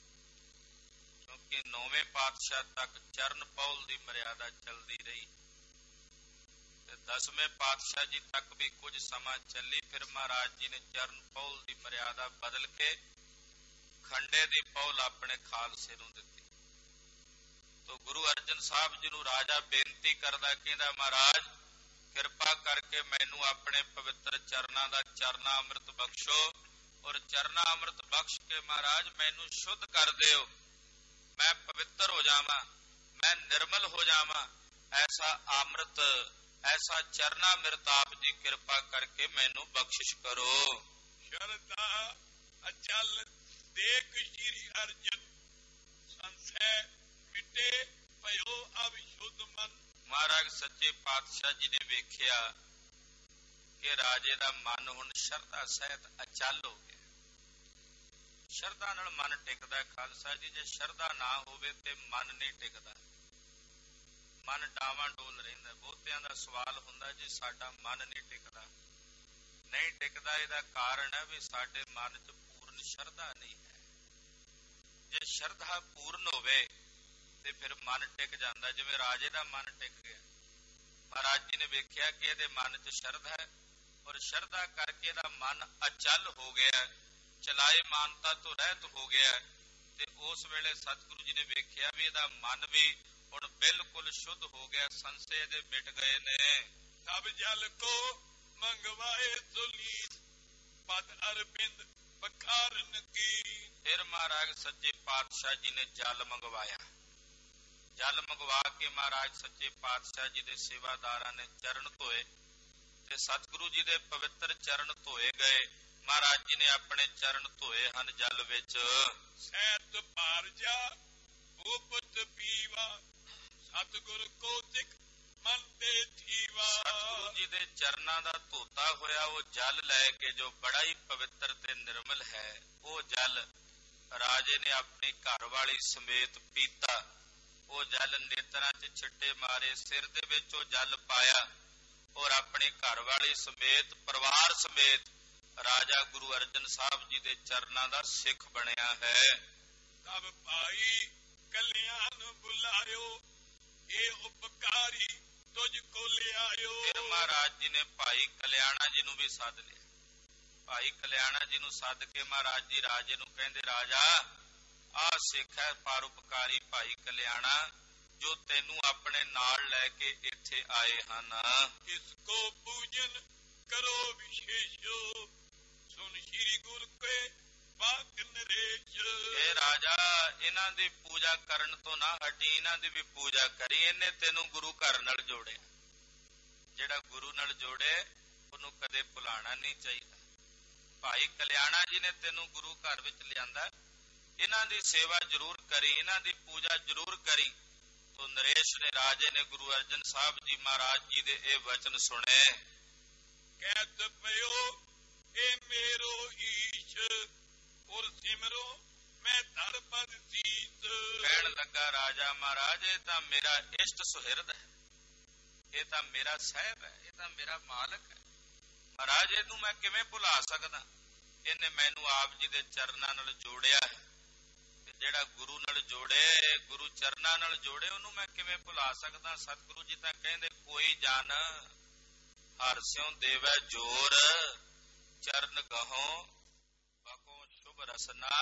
[SPEAKER 1] ਕਿਉਂਕਿ 9ਵੇਂ ਪਾਤਸ਼ਾਹ ਤੱਕ ਚਰਨ ਪੌਲ ਦੀ ਮਰਿਆਦਾ ਚੱਲਦੀ ਰਹੀ ਤੇ 10ਵੇਂ ਪਾਤਸ਼ਾਹ ਜੀ ਤੱਕ ਵੀ ਕੁਝ ਸਮਾਂ ਚੱਲੀ। ਫਿਰ ਮਹਾਰਾਜ ਜੀ ਨੇ ਚਰਨ ਪੌਲ ਦੀ ਮਰਿਆਦਾ ਬਦਲ ਕੇ ਖੰਡੇ ਦੀ ਪੌਲ ਆਪਣੇ ਖਾਲਸੇ ਨੂੰ ਦਿੱਤੀ। ਤੋ ਗੁਰੂ ਅਰਜਨ ਸਾਹਿਬ ਜੀ ਨੂੰ ਰਾਜਾ ਬੇਨਤੀ ਕਰਦਾ, ਕਹਿੰਦਾ ਮਹਾਰਾਜ ਕਿਰਪਾ ਕਰਕੇ ਮੈਨੂੰ ਆਪਣੇ ਪਵਿੱਤਰ ਚਰਨਾਂ ਦਾ ਚਰਨਾ ਅੰਮ੍ਰਿਤ ਬਖਸ਼ੋ ਔਰ ਚਰਨਾ ਅੰਮ੍ਰਿਤ ਬਖਸ਼ ਕੇ ਮਹਾਰਾਜ ਮੈਨੂੰ ਸ਼ੁੱਧ ਕਰ ਦਿਓ। ਮੈਂ ਪਵਿੱਤਰ ਹੋ ਜਾਵਾਂ, ਮੈਂ ਨਿਰਮਲ ਹੋ ਜਾਵਾਂ। ਐਸਾ ਅੰਮ੍ਰਿਤ, ਐਸਾ ਚਰਨਾ ਅੰਮ੍ਰਿਤ ਆਪ ਜੀ ਕਿਰਪਾ ਕਰਕੇ ਮੈਨੂੰ ਬਖਸ਼ਿਸ਼ ਕਰੋ।
[SPEAKER 2] ਸ਼ਰਧਾ ਅਚਲ ਦੇਖ ਸ਼੍ਰੀ ਅਰਜਨ, ਸੰਸੈ ਮਿਟੇ ਭਇਓ ਅਵਿਸ਼ੁੱਧ ਮਨ।
[SPEAKER 1] ਮਹਾਰਾਜ ਸੱਚੇ ਪਾਤਸ਼ਾਹ ਜੀ ਨੇ ਵੇਖਿਆ ਕਿ ਰਾਜੇ ਦਾ ਮਨ ਹੁਣ ਸ਼ਰਧਾ ਸਹਿਤ ਅਚਲ ਹੋ ਗਿਆ। ਸ਼ਰਧਾ ਨਾਲ ਮਨ ਟਿਕਦਾ ਖਾਲਸਾ ਜੀ, ਜੇ ਸ਼ਰਧਾ ਨਾ ਹੋਵੇ ਤੇ ਮਨ ਨਹੀਂ ਟਿਕਦਾ, ਮਨ ਡਾਵਾਂ ਡੋਲ ਰਹਿੰਦਾ। ਬਹੁਤਿਆਂ ਦਾ ਸਵਾਲ ਹੁੰਦਾ ਜੀ ਸਾਡਾ ਮਨ ਨਹੀਂ ਟਿਕਦਾ। ਨਹੀਂ ਟਿਕਦਾ ਇਹਦਾ ਕਾਰਨ ਹੈ ਵੀ ਸਾਡੇ ਮਨ 'ਚ ਪੂਰਨ ਸ਼ਰਧਾ ਨਹੀਂ ਹੈ। ਜੇ ਸ਼ਰਧਾ ਪੂਰਨ ਹੋਵੇ ਤੇ ਫਿਰ ਮਨ ਟਿਕ ਜਾਂਦਾ, ਜਿਵੇਂ ਰਾਜੇ ਦਾ ਮਨ ਟਿਕ ਗਿਆ। ਮਹਾਰਾਜ ਜੀ ਨੇ ਵੇਖਿਆ ਕਿ ਇਹਦੇ ਮਨ 'ਚ ਸ਼ਰਧਾ ਹੈ ਔਰ ਸ਼ਰਧਾ ਕਰਕੇ ਇਹਦਾ ਮਨ ਅਚਲ ਹੋ ਗਿਆ, ਚਲਾਏ ਮਾਨਤਾ ਤੋਂ ਰਹਿਤ ਹੋ ਗਿਆ। ਤੇ ਉਸ ਵੇਲੇ ਸਤਿਗੁਰੂ ਜੀ ਨੇ ਵੇਖਿਆ ਵੀ ਇਹਦਾ ਮਨ ਵੀ ਹੁਣ ਬਿਲਕੁਲ ਸ਼ੁੱਧ ਹੋ ਗਿਆ, ਸੰਸ਼ੇ ਦੇ ਮਿਟ ਗਏ ਨੇ।
[SPEAKER 2] ਸਭ ਜਲ ਕੋ ਮੰਗਵਾਏ ਸੁਲੀਤ, ਪਦ ਅਰਬਿੰਦ ਬਖਾਰਨ ਕੀ।
[SPEAKER 1] ਫਿਰ ਮਹਾਰਾਜ ਸੱਚੇ ਪਾਤਸ਼ਾਹ ਜੀ ਨੇ ਜਲ ਮੰਗਵਾਇਆ। ਜਲ ਮੰਗਵਾ ਕੇ ਮਹਾਰਾਜ ਸੱਚੇ ਪਾਤਸ਼ਾਹ ਜੀ ਦੇ ਸੇਵਾਦਾਰਾਂ ਨੇ ਚਰਨ ਧੋਏ ਤੇ ਸਤਿਗੁਰੂ ਜੀ ਦੇ ਪਵਿੱਤਰ ਚਰਨ ਧੋਏ ਗਏ। ਮਹਾਰਾਜ ਜੀ ਨੇ ਆਪਣੇ ਚਰਨ ਧੋਏ ਹਨ ਜਲ ਵਿੱਚ।
[SPEAKER 2] ਸਹਿਤ ਭਾਰਜਾ ਉਪਤ ਪੀਵਾ, ਸਤਿਗੁਰ ਕੋ ਸਿੱਖ ਮਨ ਤੇ ਥੀਵਾ।
[SPEAKER 1] ਸਤਿਗੁਰੂ ਜੀ ਦੇ ਚਰਨਾਂ ਦਾ ਧੋਤਾ ਹੋਇਆ ਉਹ ਜਲ ਲੈ ਕੇ, ਜੋ ਬੜਾ ਹੀ ਪਵਿੱਤਰ ਤੇ ਨਿਰਮਲ ਹੈ, ਉਹ ਜਲ ਰਾਜੇ ਨੇ ਆਪਣੀ ਘਰ ਵਾਲੀ ਸਮੇਤ ਪੀਤਾ। ਉਹ ਜਲ ਨੇਤਰਾਂ 'ਚ ਛਿੱਟੇ ਮਾਰੇ, ਸਿਰ ਦੇ ਵਿੱਚ ਉਹ ਜਲ ਪਾਇਆ ਔਰ ਆਪਣੀ ਘਰ ਵਾਲੀ ਸਮੇਤ, ਪਰਿਵਾਰ ਸਮੇਤ ਰਾਜਾ ਗੁਰੂ ਅਰਜਨ ਸਾਹਿਬ ਜੀ ਦੇ ਚਰਨਾਂ ਦਾ ਸਿੱਖ ਬਣਿਆ ਹੈ।
[SPEAKER 2] ਤਬ ਭਾਈ ਕਲਿਆਣ ਬੁਲਾਇਓ, ਇਹ ਉਪਕਾਰੀ ਤੁਝ ਕੋ ਲਿਆਇਓ।
[SPEAKER 1] ਫਿਰ ਮਹਾਰਾਜ ਜੀ ਨੇ ਭਾਈ ਕਲਿਆਣਾ ਜੀ ਨੂੰ ਵੀ ਸੱਦ ਲਿਆ। ਭਾਈ ਕਲਿਆਣਾ ਜੀ ਨੂੰ ਸੱਦ ਕੇ ਮਹਾਰਾਜ ਜੀ ਰਾਜੇ ਨੂੰ ਕਹਿੰਦੇ, ਰਾਜਾ ਆਹ ਸਿੱਖ ਹੈ ਪਰਉਪਕਾਰੀ ਭਾਈ ਕਲਿਆਣਾ, ਜੋ ਤੈਨੂੰ ਆਪਣੇ ਨਾਲ ਲੈ ਕੇ ਇੱਥੇ ਆਏ ਹਨ।
[SPEAKER 2] ਇਸ ਕੋ ਪੂਜਨ ਕਰੋ ਵਿਸ਼ੇਸ਼ੋ, ਸੁਨ ਸ਼੍ਰੀ ਗੁਰ ਕੇ ਵਾਕ ਨਰੇਸ਼।
[SPEAKER 1] ਇਹ ਰਾਜਾ ਇਹਨਾਂ ਦੀ ਪੂਜਾ ਕਰਨ ਤੋਂ ਨਾ ਹਟੀ, ਇਹਨਾਂ ਦੀ ਵੀ ਪੂਜਾ ਕਰੀ। ਇਹਨੇ ਤੈਨੂੰ ਗੁਰੂ ਘਰ ਨਾਲ ਜੋੜਿਆ। ਜਿਹੜਾ ਗੁਰੂ ਨਾਲ ਜੋੜੇ ਉਹਨੂੰ ਕਦੇ ਭੁਲਾਣਾ ਨਹੀਂ ਚਾਹੀਦਾ। ਭਾਈ ਕਲਿਆਣਾ ਜੀ ਨੇ ਤੈਨੂੰ ਗੁਰੂ ਘਰ ਵਿੱਚ ਲਿਆਂਦਾ, ਇਹਨਾਂ ਦੀ ਸੇਵਾ ਜ਼ਰੂਰ ਕਰੀ, ਇਹਨਾਂ ਦੀ ਪੂਜਾ ਜ਼ਰੂਰ ਕਰੀ। ਤੋ ਨਰੇਸ਼ ਨੇ ਰਾਜੇ ਨੇ ਗੁਰੂ ਅਰਜਨ ਸਾਹਿਬ ਜੀ ਮਹਾਰਾਜ ਜੀ ਦੇ ਇਹ ਵਚਨ ਸੁਣੇ।
[SPEAKER 2] ਕਹਿਤ ਪਇਓ ਇਹ ਮੇਰੋ ਈਸ਼ ਔਰ ਸਿਮਰੋ ਮੈਂ ਧਰ ਪਦ ਸੀਤ।
[SPEAKER 1] ਕਹਿਣ ਲੱਗਾ ਰਾਜਾ ਮਹਾਰਾਜ ਇਹ ਤਾਂ ਮੇਰਾ ਇਸ਼ਟ ਸੁਹਿਰਦ ਹੈ, ਇਹ ਤਾਂ ਮੇਰਾ ਸਾਹਿਬ ਹੈ, ਇਹ ਤਾਂ ਮੇਰਾ ਮਾਲਕ ਹੈ। ਮਹਾਰਾਜ ਇਹਨੂੰ ਮੈਂ ਕਿਵੇਂ ਭੁਲਾ ਸਕਦਾ? ਇਹਨੇ ਮੈਨੂੰ ਆਪ ਜੀ ਦੇ ਚਰਨਾਂ ਨਾਲ ਜੋੜਿਆ ਹੈ। ਜਿਹੜਾ ਗੁਰੂ ਨਾਲ ਜੋੜੇ, ਗੁਰੂ ਚਰਨਾਂ ਨਾਲ ਜੋੜੇ, ਉਹਨੂੰ ਮੈਂ ਕਿਵੇਂ ਭੁਲਾ ਸਕਦਾ? ਸਤਿਗੁਰੂ ਜੀ ਤਾਂ ਕਹਿੰਦੇ ਕੋਈ ਜਨ ਹਰਿ ਸਿਉ ਦੇਵੈ ਜੋਰ, ਚਰਨ ਗਹੋਂ ਬਕੋ ਸ਼ੁਭ ਰਸਨਾ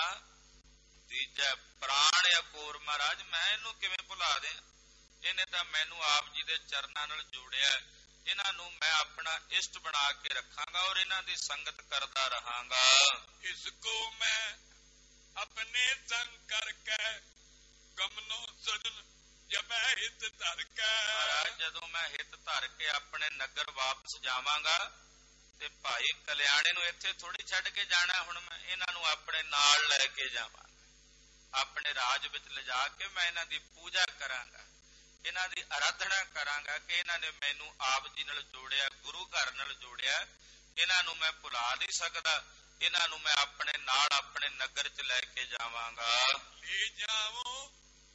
[SPEAKER 1] ਤੀਜੈ ਪ੍ਰਾਣ ਅਕੋਰ। ਮਹਾਰਾਜ ਮੈਂ ਇਹਨੂੰ ਕਿਵੇਂ ਭੁਲਾ ਦਿਆਂ? ਇਹਨੇ ਤਾਂ ਮੈਨੂੰ ਆਪ ਜੀ ਦੇ ਚਰਨਾਂ ਨਾਲ ਜੋੜਿਆ। ਇਹਨਾਂ ਨੂੰ ਮੈਂ ਆਪਣਾ ਇਸ਼ਟ ਬਣਾ ਕੇ ਰੱਖਾਂਗਾ ਔਰ ਇਹਨਾਂ ਦੀ ਸੰਗਤ ਕਰਦਾ ਰਹਾਂਗਾ।
[SPEAKER 2] ਇਸ ਕੋ ਮੈਂ ਆਪਣੇ ਸੰਗ ਕਰਕੇ ਗਮਨੋ ਸਜਨ ਜਬੈ ਹਿਤ ਧਰ ਕੇ।
[SPEAKER 1] ਮਹਾਰਾਜ ਜਦੋਂ ਮੈਂ ਹਿਤ ਧਰ ਕੇ ਆਪਣੇ ਨਗਰ ਵਾਪਸ ਜਾਵਾਂਗਾ ਤੇ ਭਾਈ ਕਲਿਆਣੇ ਨੂੰ ਇੱਥੇ ਥੋੜੀ ਛੱਡ ਕੇ ਜਾਣਾ। ਹੁਣ ਮੈਂ ਇਹਨਾਂ ਨੂੰ ਆਪਣੇ ਨਾਲ ਲੈ ਕੇ ਜਾਵਾਂਗਾ, ਆਪਣੇ ਰਾਜ ਵਿੱਚ ਲਿਜਾ ਕੇ ਮੈਂ ਇਹਨਾਂ ਦੀ ਪੂਜਾ ਕਰਾਂਗਾ, ਇਹਨਾਂ ਦੀ ਆਰਾਧਨਾ ਕਰਾਂਗਾ ਕਿ ਇਹਨਾਂ ਨੇ ਮੈਨੂੰ ਆਪ ਜੀ ਨਾਲ ਜੋੜਿਆ, ਗੁਰੂ ਘਰ ਨਾਲ ਜੋੜਿਆ। ਇਹਨਾਂ ਨੂੰ ਮੈਂ ਭੁਲਾ ਨਹੀਂ ਸਕਦਾ, ਇਹਨਾਂ ਨੂੰ ਮੈਂ ਆਪਣੇ ਨਾਲ ਆਪਣੇ ਨਗਰ ਚ ਲੈ ਕੇ ਜਾਵਾਂਗਾ।
[SPEAKER 2] ਲੈ ਜਾਵੋ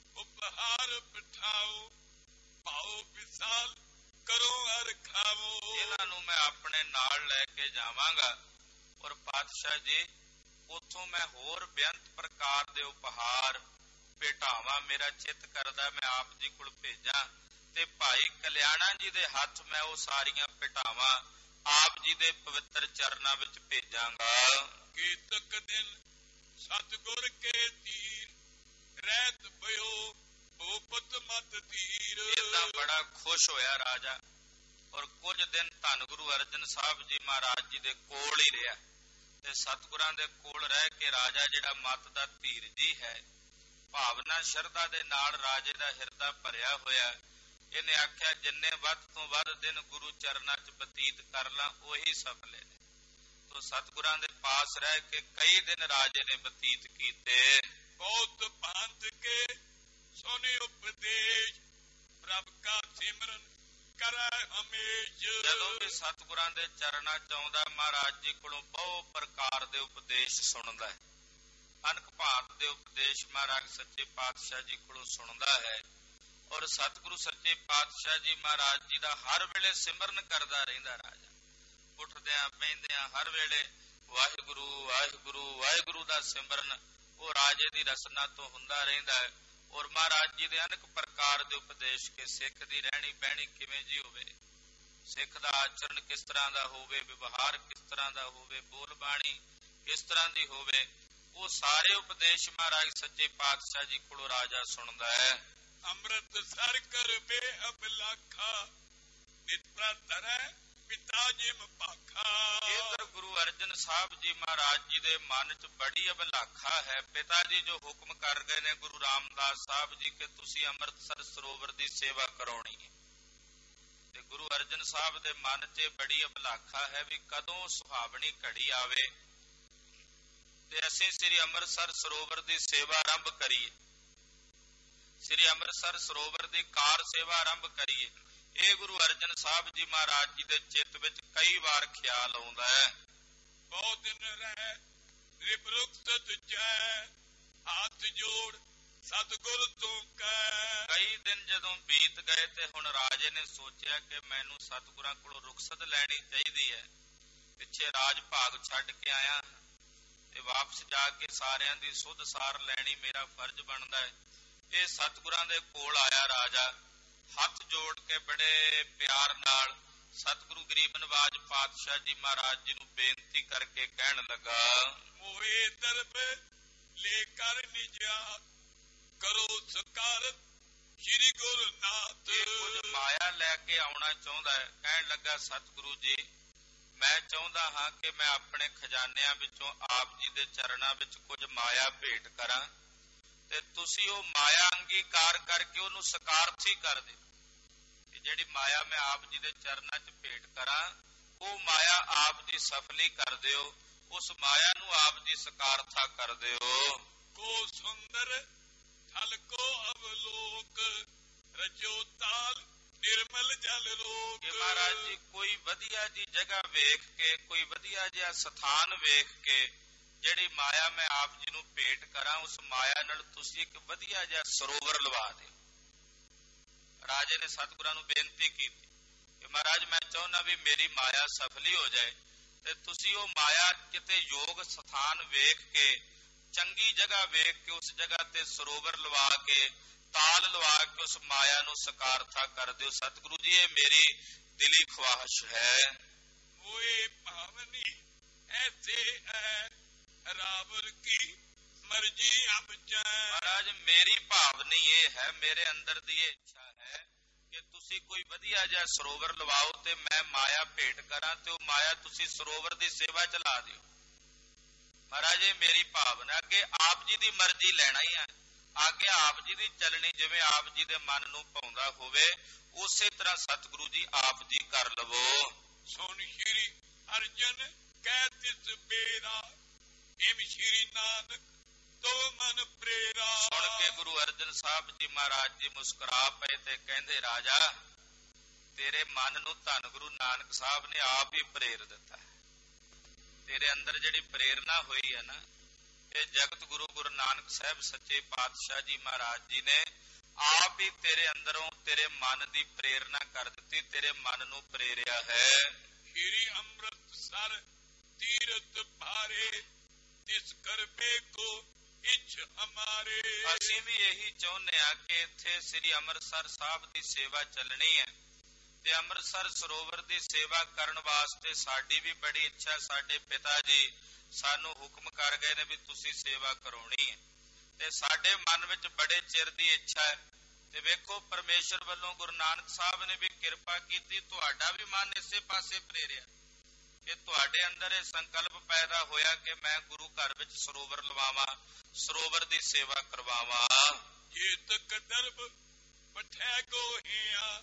[SPEAKER 2] ਉਪਹਾਰ ਪਠਾਓ ਪਾਓ ਵਿਸਾਲ ਕਰੋ ਅਰ ਖਾਵੋ।
[SPEAKER 1] ਇਹਨਾਂ ਨੂੰ ਮੈਂ ਆਪਣੇ ਨਾਲ ਲੈ ਕੇ ਜਾਵਾਂਗਾ ਔਰ ਪਾਤਸ਼ਾਹ ਜੀ ਉੱਥੋਂ ਮੈਂ ਹੋਰ ਬੇਅੰਤ ਪ੍ਰਕਾਰ ਦੇ ਉਪਹਾਰ ਭੇਟਾਵਾਂ। ਮੇਰਾ ਚਿੱਤ ਕਰਦਾ ਮੈਂ ਆਪ ਜੀ ਕੋਲ ਭੇਜਾਂ ਤੇ ਭਾਈ ਕਲਿਆਣਾ ਜੀ ਦੇ ਹੱਥ ਮੈਂ ਉਹ ਸਾਰੀਆਂ ਭੇਟਾਵਾਂ ਆਪ ਜੀ ਦੇ ਪਵਿੱਤਰ ਚਰਨਾਂ ਵਿੱਚ ਭੇਜਾਂਗਾ।
[SPEAKER 2] ਕੀਤਕ ਦਿਨ ਸਤਿਗੁਰ ਕੇ ਤੀਰ ਰਹਿਤ ਭਇਓ ਭੂਪਤ ਮਤ ਧੀਰ।
[SPEAKER 1] ਇਦਾਂ ਬੜਾ ਖੁਸ਼ ਹੋਇਆ ਰਾਜਾ ਔਰ ਕੁਝ ਦਿਨ ਧੰਨ ਗੁਰੂ ਅਰਜਨ ਸਾਹਿਬ ਜੀ ਮਹਾਰਾਜ ਜੀ ਦੇ ਕੋਲ ਹੀ ਰਿਹਾ ਤੇ ਸਤਿਗੁਰਾਂ ਦੇ ਕੋਲ ਰਹਿ ਕੇ ਰਾਜਾ ਜਿਹੜਾ ਮਤ ਦਾ ਧੀਰ ਜੀ ਹੈ, ਭਾਵਨਾ ਸ਼ਰਧਾ ਦੇ ਨਾਲ ਰਾਜੇ ਦਾ ਹਿਰਦਾ ਭਰਿਆ ਹੋਇਆ, ਇਹਨੇ ਆਖਿਆ ਜਿੰਨੇ ਵੱਧ ਤੋਂ ਵੱਧ ਦਿਨ ਗੁਰੂ ਚਰਨਾਂ 'ਚ ਬਤੀਤ ਕਰ ਲਾਂ ਉਹੀ ਸਫਲੇ ਨੇ। ਤੋ ਸਤਿਗੁਰਾਂ ਦੇ ਪਾਸ ਰਹਿ ਕੇ ਕਈ ਦਿਨ ਰਾਜੇ ਨੇ ਬਤੀਤ ਕੀਤੇ।
[SPEAKER 2] ਬਹੁਤ ਭਾਂਤ ਕੇ ਸੋਨੇ ਉਪਦੇਸ਼ ਪ੍ਰਭ ਕਾ ਸਿਮਰਨ ਕਰੈ ਹਮੇਸ਼।
[SPEAKER 1] ਜਦੋਂ ਵੀ ਸਤਿਗੁਰਾਂ ਦੇ ਚਰਨਾਂ 'ਚ ਆਉਂਦਾ ਮਹਾਰਾਜ ਜੀ ਕੋਲੋਂ ਬਹੁਤ ਪ੍ਰਕਾਰ ਦੇ ਉਪਦੇਸ਼ ਸੁਣਦਾ ਹੈ, ਅਨੇਕ ਭਾਂਤ ਦੇ ਉਪਦੇਸ਼ ਮਹਾਰਾਜ ਸੱਚੇ ਪਾਤਸ਼ਾਹ ਜੀ ਕੋਲੋਂ ਸੁਣਦਾ ਹੈ ਔਰ ਸਤਿਗੁਰੂ ਸੱਚੇ ਪਾਤਸ਼ਾਹ ਜੀ ਮਹਾਰਾਜ ਜੀ ਦਾ ਹਰ ਵੇਲੇ ਸਿਮਰਨ ਕਰਦਾ ਰਹਿੰਦਾ। ਰਾਜਾ ਉੱਠਦਿਆਂ ਬਹਿੰਦਿਆਂ ਹਰ ਵੇਲੇ ਵਾਹਿਗੁਰੂ ਵਾਹਿਗੁਰੂ ਵਾਹਿਗੁਰੂ ਦਾ ਸਿਮਰਨ ਉਹ ਰਾਜੇ ਦੀ ਰਸਨਾ ਤੋਂ ਹੁੰਦਾ ਰਹਿੰਦਾ ਹੈ ਔਰ ਮਹਾਰਾਜ ਜੀ ਦੇ ਅਨੇਕ ਪ੍ਰਕਾਰ ਦੇ ਉਪਦੇਸ਼ ਕਿ ਸਿੱਖ ਦੀ ਰਹਿਣੀ ਬਹਿਣੀ ਕਿਵੇਂ ਜੀ ਹੋਵੇ, ਸਿੱਖ ਦਾ ਆਚਰਣ ਕਿਸ ਤਰ੍ਹਾਂ ਦਾ ਹੋਵੇ, ਵਿਵਹਾਰ ਕਿਸ ਤਰ੍ਹਾਂ ਦਾ ਹੋਵੇ, ਬੋਲ ਬਾਣੀ ਕਿਸ ਤਰ੍ਹਾਂ ਦੀ ਹੋਵੇ, ਉਹ ਸਾਰੇ ਉਪਦੇਸ਼ ਮਹਾਰਾਜ ਸੱਚੇ ਪਾਤਸ਼ਾਹ ਜੀ ਕੋਲੋਂ ਰਾਜਾ ਸੁਣਦਾ ਹੈ।
[SPEAKER 2] ਅੰਮ੍ਰਿਤ ਸਰ ਕਰ ਬੇ ਅਬਲਾਖਾ ਨਿਤਰਾ ਧਰੈ ਪਿਤਾ ਜੀ ਮਪਾਖਾ।
[SPEAKER 1] ਇਧਰ ਗੁਰੂ ਅਰਜਨ ਸਾਹਿਬ ਜੀ ਮਹਾਰਾਜ ਜੀ ਦੇ ਮਨ 'ਚ ਬੜੀ ਅਬਲਾਖਾ ਹੈ। ਪਿਤਾ ਜੀ ਜੋ ਹੁਕਮ ਕਰ ਗਏ ਨੇ ਗੁਰੂ ਰਾਮਦਾਸ ਸਾਹਿਬ ਜੀ ਕਿ ਤੁਸੀਂ ਅੰਮ੍ਰਿਤਸਰ ਸਰੋਵਰ ਦੀ ਸੇਵਾ ਕਰਾਉਣੀ ਹੈ ਤੇ ਗੁਰੂ ਅਰਜਨ ਸਾਹਿਬ ਦੇ ਮਨ 'ਚ ਬੜੀ ਅਬਲਾਖਾ ਹੈ ਵੀ ਕਦੋਂ ਸੁਹਾਵਣੀ ਘੜੀ ਆਵੇ ਤੇ ਅਸੀਂ ਸ੍ਰੀ ਅੰਮ੍ਰਿਤਸਰ ਸਰੋਵਰ ਦੀ ਸੇਵਾ ਆਰੰਭ ਕਰੀਏ, ਸ੍ਰੀ ਅੰਮ੍ਰਿਤਸਰ ਸਰੋਵਰ ਦੀ ਕਾਰ ਸੇਵਾ ਆਰੰਭ ਕਰੀਏ। ਇਹ ਗੁਰੂ ਅਰਜਨ ਸਾਹਿਬ ਜੀ ਮਹਾਰਾਜ ਜੀ ਦੇ ਚਿੱਤ ਵਿੱਚ ਕਈ ਵਾਰ ਖਿਆਲ ਆਉਂਦਾ ਹੈ।
[SPEAKER 2] ਬਹੁਤ ਦਿਨ ਰਹਿ ਰਿਪਰੁਕਤ ਜੈ ਹੱਥ ਜੋੜ ਸਤਿਗੁਰ ਤੋਂ ਕਹਿ।
[SPEAKER 1] ਕਈ ਦਿਨ ਜਦੋਂ ਬੀਤ ਗਏ ਤੇ ਹੁਣ ਰਾਜੇ ਨੇ ਸੋਚਿਆ ਕਿ ਮੈਨੂੰ ਸਤਿਗੁਰਾਂ ਕੋਲੋਂ ਰੁਖਸਤ ਲੈਣੀ ਚਾਹੀਦੀ ਹੈ। ਪਿੱਛੇ ਰਾਜ ਭਾਗ ਛੱਡ ਕੇ ਆਇਆ ਤੇ ਵਾਪਸ ਜਾ ਕੇ ਸਾਰਿਆਂ ਦੀ ਸੁਧ ਸਾਰ ਲੈਣੀ ਮੇਰਾ ਫਰਜ਼ ਬਣਦਾ ਹੈ। ਇਹ ਸਤਿਗੁਰਾਂ ਦੇ ਕੋਲ ਆਇਆ ਰਾਜਾ ਹੱਥ ਜੋੜ ਕੇ ਬੜੇ ਪਿਆਰ ਨਾਲ ਸਤਿਗੁਰੂ ਗਰੀਬ ਨਵਾਜ ਪਾਤਸ਼ਾਹ ਜੀ ਮਹਾਰਾਜ ਜੀ ਨੂੰ ਬੇਨਤੀ ਕਰਕੇ ਕਹਿਣ ਲੱਗਾ,
[SPEAKER 2] ਮੋਏ ਦਰਬ ਲੈ ਕਰ ਨਿਜਾ ਕਰੋ ਸਕਾਰ ਸ੍ਰੀ ਗੁਰੂ ਨਾਥ।
[SPEAKER 1] ਇਹ ਕੁਝ ਮਾਇਆ ਲੈ ਕੇ ਆਉਣਾ ਚਾਹੁੰਦਾ ਹੈ। ਕਹਿਣ ਲੱਗਾ ਸਤਿਗੁਰੂ ਜੀ ਮੈਂ ਚਾਹੁੰਦਾ ਹਾਂ ਕਿ ਮੈਂ ਆਪਣੇ ਖਜ਼ਾਨਿਆਂ ਵਿੱਚੋਂ ਆਪ ਜੀ ਦੇ ਚਰਨਾਂ ਵਿੱਚ ਕੁਝ ਮਾਇਆ ਭੇਟ ਕਰਾਂ ਤੇ ਤੁਸੀਂ ਉਹ ਮਾਇਆ ਅੰਗੀਕਾਰ ਕਰਕੇ ਉਹਨੂੰ ਸਕਾਰਥੀ ਕਰ ਦਿਓ ਕਿ ਜਿਹੜੀ ਮਾਇਆ ਮੈਂ ਆਪ ਜੀ ਦੇ ਚਰਨਾਂ 'ਚ ਭੇਟ ਕਰਾਂ, ਉਹ ਮਾਇਆ ਆਪ ਜੀ ਸਫਲੀ ਕਰ ਦਿਓ, ਉਸ ਮਾਇਆ ਨੂੰ ਆਪ ਜੀ ਸਕਾਰਥਾ ਕਰ ਦਿਓ।
[SPEAKER 2] ਕੋ ਸੁੰਦਰ ਥਲ ਕੋ ਅਵਲੋਕ, ਰਜੋ ਤਾਲ ਨਿਰਮਲ ਜਲ ਰੋਕ।
[SPEAKER 1] ਕਿ ਮਹਾਰਾਜ ਜੀ ਕੋਈ ਵਧੀਆ ਜੀ ਜਗ੍ਹਾ ਵੇਖ ਕੇ, ਕੋਈ ਵਧੀਆ ਜਿਹਾ ਸਥਾਨ ਵੇਖ ਕੇ ਜਿਹੜੀ ਮਾਇਆ ਮੈਂ ਆਪ ਜੀ ਨੂੰ ਭੇਟ ਕਰਾਂ, ਉਸ ਮਾਇਆ ਨਾਲ ਤੁਸੀਂ ਇੱਕ ਵਧੀਆ ਜਿਹਾ ਸਰੋਵਰ ਲਵਾ ਦਿਓ। ਰਾਜੇ ਨੇ ਸਤਿਗੁਰਾਂ ਨੂੰ ਬੇਨਤੀ ਕੀਤੀ ਕਿ ਮਹਾਰਾਜ ਮੈਂ ਚਾਹੁੰਦਾ ਵੀ ਮੇਰੀ ਮਾਇਆ ਸਫਲੀ ਹੋ ਜਾਏ, ਤੇ ਤੁਸੀਂ ਉਹ ਮਾਇਆ ਕਿਤੇ ਯੋਗ ਸਥਾਨ ਵੇਖ ਕੇ, ਚੰਗੀ ਜਗ੍ਹਾ ਵੇਖ ਕੇ ਉਸ ਜਗ੍ਹਾ ਤੇ ਸਰੋਵਰ ਲਵਾ ਕੇ, ਤਾਲ ਲਵਾ ਕੇ ਉਸ ਮਾਇਆ ਨੂੰ ਸਕਾਰਥਾ ਕਰ ਦਿਓ। ਸਤਿਗੁਰੂ ਜੀ ਇਹ ਮੇਰੀ ਦਿਲੀ ਖਵਾਹਿਸ਼ ਹੈ।
[SPEAKER 2] ਹੋਏ ਭਾਵਨੀ ਐਸੇ ਐ ਰਾਵਰ ਕੀ ਮਰਜੀ ਅਬ ਚੈ।
[SPEAKER 1] ਮਹਾਰਾਜ ਮੇਰੀ ਭਾਵਨੀ ਇਹ ਹੈ, ਮੇਰੇ ਅੰਦਰ ਦੀ ਇਹ ਇੱਛਾ ਹੈ ਕਿ ਤੁਸੀਂ ਕੋਈ ਵਧੀਆ ਜਿਹਾ ਸਰੋਵਰ ਲਵਾਓ ਤੇ ਮੈਂ ਮਾਇਆ ਭੇਟ ਕਰਾਂ, ਤੇ ਉਹ ਮਾਇਆ ਤੁਸੀਂ ਸਰੋਵਰ ਦੀ ਸੇਵਾ ਚਲਾ ਦਿਓ। ਮਹਾਰਾਜ ਇਹ ਮੇਰੀ ਭਾਵਨਾ, ਅੱਗੇ ਆਪ ਜੀ ਦੀ ਮਰਜ਼ੀ ਲੈਣਾ ਹੀ ਹੈ, ਆਗੇ ਆਪ ਜੀ ਦੀ ਚੱਲਣੀ, ਜਿਵੇਂ ਆਪ ਜੀ ਦੇ ਮਨ ਨੂੰ ਭਾਉਂਦਾ ਹੋਵੇ ਉਸੇ ਤਰ੍ਹਾਂ ਸਤਿਗੁਰੂ ਜੀ ਆਪ ਜੀ ਕਰ ਲਵੋ।
[SPEAKER 2] ਸੁਣ ਸ਼੍ਰੀ ਅਰਜਨ ਕਹਿ ਤਿਸ ਬੇਰਾ, ਏਮ ਸ਼੍ਰੀ ਨਾਨਕ ਤੋ ਮਨ ਪ੍ਰੇਰਾ।
[SPEAKER 1] ਸੁਣ ਕੇ ਗੁਰੂ ਅਰਜਨ ਸਾਹਿਬ ਜੀ ਮਹਾਰਾਜ ਜੀ ਮੁਸਕਰਾ ਪਏ ਤੇ ਕਹਿੰਦੇ ਰਾਜਾ ਤੇਰੇ ਮਨ ਨੂੰ ਧੰਨ ਗੁਰੂ ਨਾਨਕ ਸਾਹਿਬ ਨੇ ਆਪ ਹੀ ਪ੍ਰੇਰ ਦਿੱਤਾ। ਤੇਰੇ ਅੰਦਰ ਜਿਹੜੀ ਪ੍ਰੇਰਨਾ ਹੋਈ ਹੈ ਨਾ, ਇਹ ਜਗਤ ਗੁਰੂ ਗੁਰੂ ਨਾਨਕ ਸਾਹਿਬ ਸੱਚੇ ਪਾਤਸ਼ਾਹ ਜੀ ਮਹਾਰਾਜ ਜੀ ਨੇ ਆਪ ਹੀ ਤੇਰੇ ਅੰਦਰੋਂ ਤੇਰੇ ਮਨ ਦੀ ਪ੍ਰੇਰਨਾ ਕਰ ਦਿੱਤੀ, ਤੇਰੇ ਮਨ ਨੂੰ ਪ੍ਰੇਰਿਆ ਹੈ।
[SPEAKER 2] ਸ਼੍ਰੀ ਅੰਮ੍ਰਿਤਸਰ ਤੀਰਥ ਭਾਰੇ, ਤਿਸ ਕਰਬੇ ਕੋ ਇੱਛ ਹਮਾਰੇ।
[SPEAKER 1] ਅਸੀਂ ਵੀ ਇਹੀ ਚਾਹੁੰਦੇ ਹਾਂ ਕਿ ਇੱਥੇ ਸ੍ਰੀ ਅੰਮ੍ਰਿਤਸਰ ਸਾਹਿਬ ਦੀ ਸੇਵਾ ਚੱਲਣੀ ਹੈ, ਤੇ ਅੰਮ੍ਰਿਤਸਰ ਸਰੋਵਰ ਦੀ ਸੇਵਾ ਕਰਨ ਵਾਸਤੇ ਸਾਡੀ ਵੀ ਬੜੀ ਇੱਛਾ। ਸਾਡੇ ਪਿਤਾ ਜੀ ਸਾਨੂੰ ਹੁਕਮ ਕਰ ਗਏ ਨੇ ਵੀ ਤੁਸੀਂ ਸੇਵਾ ਕਰਾਉਣੀ ਹੈ, ਤੇ ਸਾਡੇ ਮਨ ਵਿੱਚ ਬੜੇ ਚਿਰ ਦੀ ਇੱਛਾ ਹੈ। ਤੇ ਵੇਖੋ ਪਰਮੇਸ਼ਰ ਵੱਲੋਂ ਗੁਰੂ ਨਾਨਕ ਸਾਹਿਬ ਨੇ ਵੀ ਕਿਰਪਾ ਕੀਤੀ, ਤੁਹਾਡਾ ਵੀ ਮਨ ਇਸੇ ਪਾਸੇ ਪ੍ਰੇਰਿਆ ਕਿ ਤੁਹਾਡੇ ਅੰਦਰ ਇਹ ਸੰਕਲਪ ਪੈਦਾ ਹੋਇਆ ਕਿ ਮੈਂ ਗੁਰੂ ਘਰ ਵਿੱਚ ਸਰੋਵਰ ਲਵਾਵਾਂ, ਸਰੋਵਰ ਦੀ ਸੇਵਾ ਕਰਵਾਵਾਂ।
[SPEAKER 2] ਜੇ ਤਕ ਦਰਬ ਪਠੈ ਗੋਹਿਆ,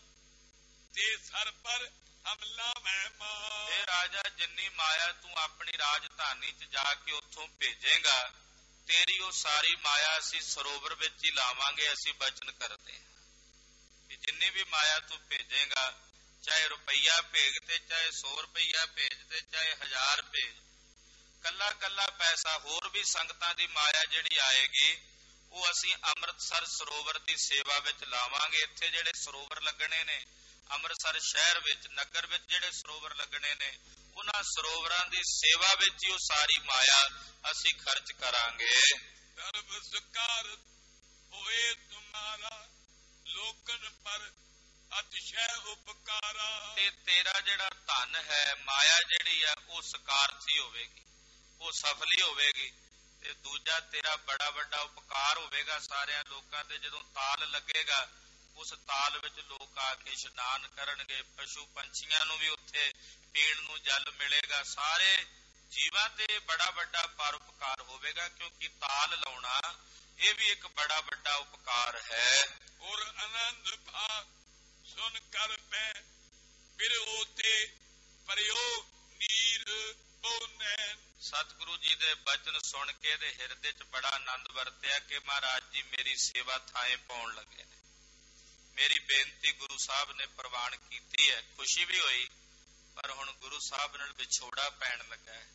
[SPEAKER 2] ਤੇ ਸਰ ਪਰ ਹਮਲਾ ਮੈਂ ਮਾਂ।
[SPEAKER 1] ਇਹ ਰਾਜਾ ਜਿੰਨੀ ਮਾਇਆ ਤੂੰ ਆਪਣੀ ਰਾਜਧਾਨੀ 'ਚ ਜਾ ਕੇ ਉੱਥੋਂ ਭੇਜੇਗਾ, ਤੇਰੀ ਉਹ ਸਾਰੀ ਮਾਇਆ ਅਸੀਂ ਸਰੋਵਰ ਵਿੱਚ ਹੀ ਲਾਵਾਂਗੇ। ਅਸੀਂ ਬਚਨ ਕਰਦੇ ਹਾਂ ਕਿ ਜਿੰਨੀ ਵੀ ਮਾਇਆ ਤੂੰ ਭੇਜੇਗਾ, ਚਾਹੇ ਰੁਪਈਆ ਭੇਜ ਤੇ ਚਾਹੇ 100 ਰੁਪਈਆ ਭੇਜ ਤੇ ਚਾਹੇ 1000 ਭੇਜ, ਕੱਲਾ ਕੱਲਾ ਪੈਸਾ, ਹੋਰ ਵੀ ਸੰਗਤਾਂ ਦੀ ਮਾਇਆ ਜਿਹੜੀ ਆਏਗੀ ਉਹ ਅਸੀਂ ਅੰਮ੍ਰਿਤਸਰ ਸਰੋਵਰ ਦੀ ਸੇਵਾ ਵਿੱਚ ਲਾਵਾਂਗੇ। ਇੱਥੇ ਜਿਹੜੇ ਸਰੋਵਰ ਲੱਗਣੇ ਨੇ ਅੰਮ੍ਰਿਤਸਰ ਸ਼ਹਿਰ ਵਿੱਚ, ਨਗਰ ਵਿੱਚ ਜਿਹੜੇ ਸਰੋਵਰ ਲੱਗਣੇ ਨੇ, ਉਹਨਾਂ ਸਰੋਵਰਾਂ ਦੀ ਸੇਵਾ ਵਿੱਚ ਹੀ ਉਹ ਸਾਰੀ ਮਾਇਆ ਅਸੀਂ ਖਰਚ ਕਰਾਂਗੇ।
[SPEAKER 2] ਸਰਬ ਸਕਾਰ ਹੋਏ ਤੁਮਾਰਾ, ਲੋਕਨ ਪਰ ਅਤਿਸ਼ੈ ਉਪਕਾਰਾ।
[SPEAKER 1] ਤੇ ਤੇਰਾ ਜਿਹੜਾ ਧਨ ਹੈ, ਮਾਇਆ ਜਿਹੜੀ ਆ, ਉਹ ਸਕਾਰਥੀ ਹੋਵੇਗੀ, ਉਹ ਸਫਲੀ ਹੋਵੇਗੀ। ਤੇ ਦੂਜਾ ਤੇਰਾ ਬੜਾ ਵੱਡਾ ਉਪਕਾਰ ਹੋਵੇਗਾ ਸਾਰਿਆਂ ਲੋਕਾਂ ਤੇ। ਜਦੋਂ ਤਾਲ ਲੱਗੇਗਾ ਉਸ ਤਾਲ ਵਿੱਚ ਲੋਕ ਆ ਕੇ ਇਸ਼ਨਾਨ ਕਰਨਗੇ, ਪਸ਼ੂ ਪੰਛੀਆਂ ਨੂੰ ਵੀ ਉੱਥੇ ਪੀਣ ਨੂੰ ਜਲ ਮਿਲੇਗਾ, ਸਾਰੇ ਜੀਵਾਂ ਤੇ ਬੜਾ ਵੱਡਾ ਪਰਉਪਕਾਰ ਹੋਵੇਗਾ, ਕਿਉਂਕਿ ਤਾਲ ਲਾਉਣਾ ਇਹ ਵੀ ਇੱਕ ਬੜਾ ਵੱਡਾ ਉਪਕਾਰ ਹੈ।
[SPEAKER 2] ਔਰ ਆਨੰਦ ਭਾ ਸੁਨ ਕਰ ਪੈ ਬਿਰੋ ਤੇ ਪਰਿਓ ਨੀਰ ਬੋਨੈਨ। ਸਤਿਗੁਰੂ ਜੀ ਦੇ ਬਚਨ ਸੁਣ ਕੇ ਦੇ ਹਿਰਦੇ 'ਚ ਬੜਾ ਆਨੰਦ ਵਰਤਿਆ ਕਿ ਮਹਾਰਾਜ ਜੀ ਮੇਰੀ ਸੇਵਾ ਥਾਂ ਪਾਉਣ ਲੱਗੇ ਨੇ। ਮੇਰੀ ਬੇਨਤੀ ਗੁਰੂ ਸਾਹਿਬ ਨੇ ਪ੍ਰਵਾਨ ਕੀਤੀ ਹੈ, ਖੁਸ਼ੀ ਵੀ ਹੋਈ, ਪਰ ਹੁਣ ਗੁਰੂ ਸਾਹਿਬ ਨਾਲ ਵਿਛੋੜਾ ਪੈਣ ਲੱਗਾ ਹੈ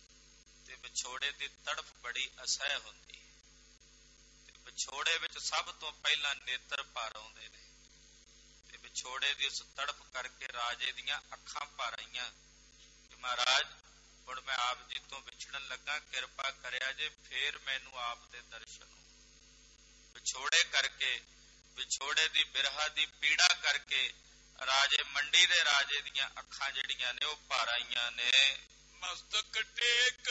[SPEAKER 2] ਤੇ ਵਿਛੋੜੇ ਦੀ ਤੜਫ ਬੜੀ ਅਸਹਿ ਹੁੰਦੀ ਹੈ। ਤੇ ਵਿਛੋੜੇ ਵਿੱਚ ਸਭ ਤੋਂ ਪਹਿਲਾਂ ਨੇਤਰ ਭਰ ਆਉਂਦੇ ਨੇ, ਤੇ ਵਿਛੋੜੇ ਦੀ ਉਸ ਤੜਫ ਕਰਕੇ ਰਾਜੇ ਦੀਆਂ ਅੱਖਾਂ ਭਰ ਆਈਆਂ ਕਿ ਮਹਾਰਾਜ ਹੁਣ ਮੈਂ ਆਪ ਜੀ ਤੋਂ ਵਿਛੜਨ ਲੱਗਾ, ਕਿਰਪਾ ਕਰਿਆ ਜੇ ਫੇਰ ਮੈਨੂੰ ਆਪ ਦੇ ਦਰਸ਼ਨ ਹੋ। ਵਿਛੋੜੇ ਕਰਕੇ, ਵਿਛੋੜੇ ਦੀ ਬਿਰਹਾ ਦੀ ਪੀੜਾ ਕਰਕੇ ਰਾਜੇ ਮੰਡੀ ਦੇ ਰਾਜੇ ਦੀਆਂ ਅੱਖਾਂ ਜਿਹੜੀਆਂ ਨੇ ਉਹ ਭਰ ਆਈਆਂ ਨੇ। ਮਸਤਕ ਟੇਕ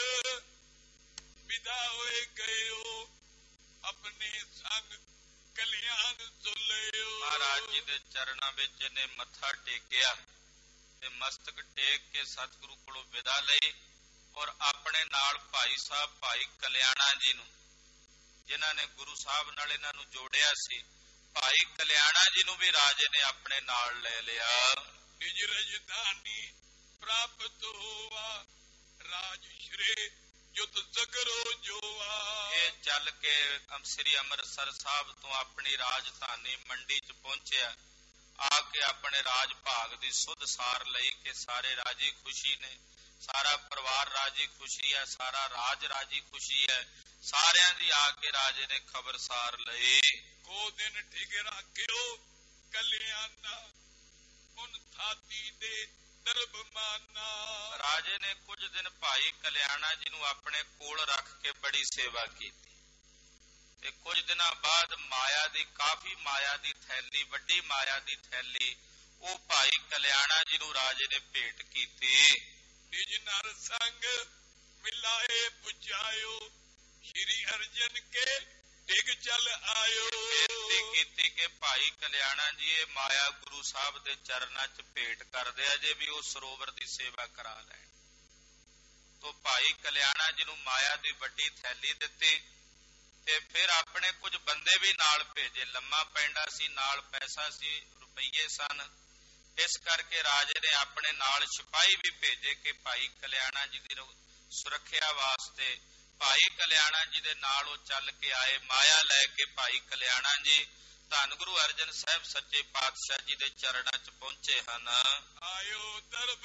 [SPEAKER 2] ਵਿਦਾ ਹੋਏ ਗਇਓ, ਆਪਣੇ ਸੰਗ ਕਲਿਆਣ ਸੁਲਿਓ। ਮਹਾਰਾਜ ਜੀ ਦੇ ਚਰਨਾਂ ਵਿੱਚ ਇਹਨੇ ਮੱਥਾ ਟੇਕਿਆ ਤੇ ਮਸਤਕ ਟੇਕ ਕੇ ਸਤਿਗੁਰੂ ਕੋਲੋਂ ਵਿਦਾ ਲਈ, ਔਰ ਆਪਣੇ ਨਾਲ ਭਾਈ ਸਾਹਿਬ ਭਾਈ ਕਲਿਆਣਾ ਜੀ ਨੂੰ
[SPEAKER 1] ਜਿਨ੍ਹਾਂ ਨੇ ਗੁਰੂ ਸਾਹਿਬ ਨਾਲ ਇਹਨਾਂ ਨੂੰ ਜੋੜਿਆ ਸੀ। ਭਾਈ ਕਲਿਆਣਾ ਜੀ ਨੂੰ ਵੀ ਰਾਜੇ ਨੇ ਆਪਣੇ ਨਾਲ ਲੈ ਲਿਆ।
[SPEAKER 2] ਨਿਜ ਰਜਧਾਨੀ ਪ੍ਰਾਪਤ ਹੋਵਾ, ਰਾਜ ਸ਼੍ਰੇ ਜੁਤ ਸਗਰੋ ਜੋਆ।
[SPEAKER 1] ਇਹ ਚੱਲ ਕੇ ਸ੍ਰੀ ਅੰਮ੍ਰਿਤਸਰ ਸਾਹਿਬ ਤੋਂ ਆਪਣੀ ਰਾਜਧਾਨੀ ਮੰਡੀ ਚ ਪਹੁੰਚਿਆ। ਆ ਕੇ ਆਪਣੇ ਰਾਜ ਭਾਗ ਦੀ ਸੁਧ ਸਾਰ ਲਈ ਕਿ ਸਾਰੇ ਰਾਜੀ ਖੁਸ਼ੀ ਨੇ, ਸਾਰਾ ਪਰਿਵਾਰ ਰਾਜੀ ਖੁਸ਼ੀ ਹੈ, ਸਾਰਾ ਰਾਜ ਰਾਜੀ ਖੁਸ਼ੀ ਹੈ। ਸਾਰਿਆਂ ਦੀ ਆ ਕੇ ਰਾਜੇ ਨੇ ਖਬਰ ਸਾਰ ਲਈ।
[SPEAKER 2] ਕੋ ਦਿਨ ਠੀਕ ਰਾਖਿਓ ਕਲਿਆਣਾ, ਉਨ ਥਾਤੀ ਦੇ ਦਰਬ ਮਾਨਾ।
[SPEAKER 1] ਰਾਜੇ ਨੇ ਕੁਝ ਦਿਨ ਭਾਈ ਕਲਿਆਣਾ ਜੀ ਨੂੰ ਆਪਣੇ ਕੋਲ ਰੱਖ ਕੇ ਬੜੀ ਸੇਵਾ ਕੀਤੀ ਤੇ ਕੁਝ ਦਿਨਾਂ ਬਾਅਦ ਕਾਫੀ ਮਾਇਆ ਦੀ ਥੈਲੀ, ਵੱਡੀ ਮਾਇਆ ਦੀ ਥੈਲੀ ਉਹ ਭਾਈ ਕਲਿਆਣਾ ਜੀ ਨੂੰ ਰਾਜੇ ਨੇ ਭੇਟ ਕੀਤੀ।
[SPEAKER 2] ਨਿਜ ਨਰ ਸੰਗ ਮਿਲਾਏ ਪੁਚਾਇਓ, ਸ਼੍ਰੀ ਅਰਜਨ ਕੇ ਡਿਗ ਚਲ ਆਇਓ।
[SPEAKER 1] ਬੇਨਤੀ ਕੀਤੀ ਕਿ ਭਾਈ ਕਲਿਆਣਾ ਜੀ ਇਹ ਮਾਇਆ ਗੁਰੂ ਸਾਹਿਬ ਦੇ ਚਰਨਾਂ ਚ ਭੇਟ ਕਰਦੇ ਆ ਜੇ ਵੀ ਉਹ ਸਰੋਵਰ ਦੀ ਸੇਵਾ ਕਰਾ ਲੈਣ। ਤੋਂ ਭਾਈ ਕਲਿਆਣਾ ਜੀ ਨੂੰ ਮਾਇਆ ਦੀ ਵੱਡੀ ਥੈਲੀ ਦਿੱਤੀ ਤੇ ਫਿਰ ਆਪਣੇ ਕੁਝ ਬੰਦੇ ਵੀ ਨਾਲ ਭੇਜੇ। ਲੰਮਾ ਪੈਂਡਾ ਸੀ, ਨਾਲ ਪੈਸਾ ਸੀ, ਰੁਪਈਏ ਸਨ। ਇਸ ਕਰਕੇ ਰਾਜੇ ਨੇ ਆਪਣੇ ਨਾਲ ਸਿਪਾਹੀ ਵੀ ਭੇਜੇ ਕਿ ਭਾਈ ਕਲਿਆਣਾ ਜੀ ਦੀ ਸੁਰੱਖਿਆ ਵਾਸਤੇ ਭਾਈ ਕਲਿਆਣਾ ਜੀ ਦੇ ਨਾਲ ਉਹ ਚੱਲ ਕੇ ਆਏ। ਮਾਇਆ ਲੈ ਕੇ ਭਾਈ ਕਲਿਆਣਾ ਜੀ ਧੰਨ ਗੁਰੂ ਅਰਜਨ ਸਾਹਿਬ ਸੱਚੇ ਪਾਤਸ਼ਾਹ ਜੀ ਦੇ ਚਰਨਾਂ ਚ ਪਹੁੰਚੇ ਹਨ।
[SPEAKER 2] ਆਇਓ ਦਰਬ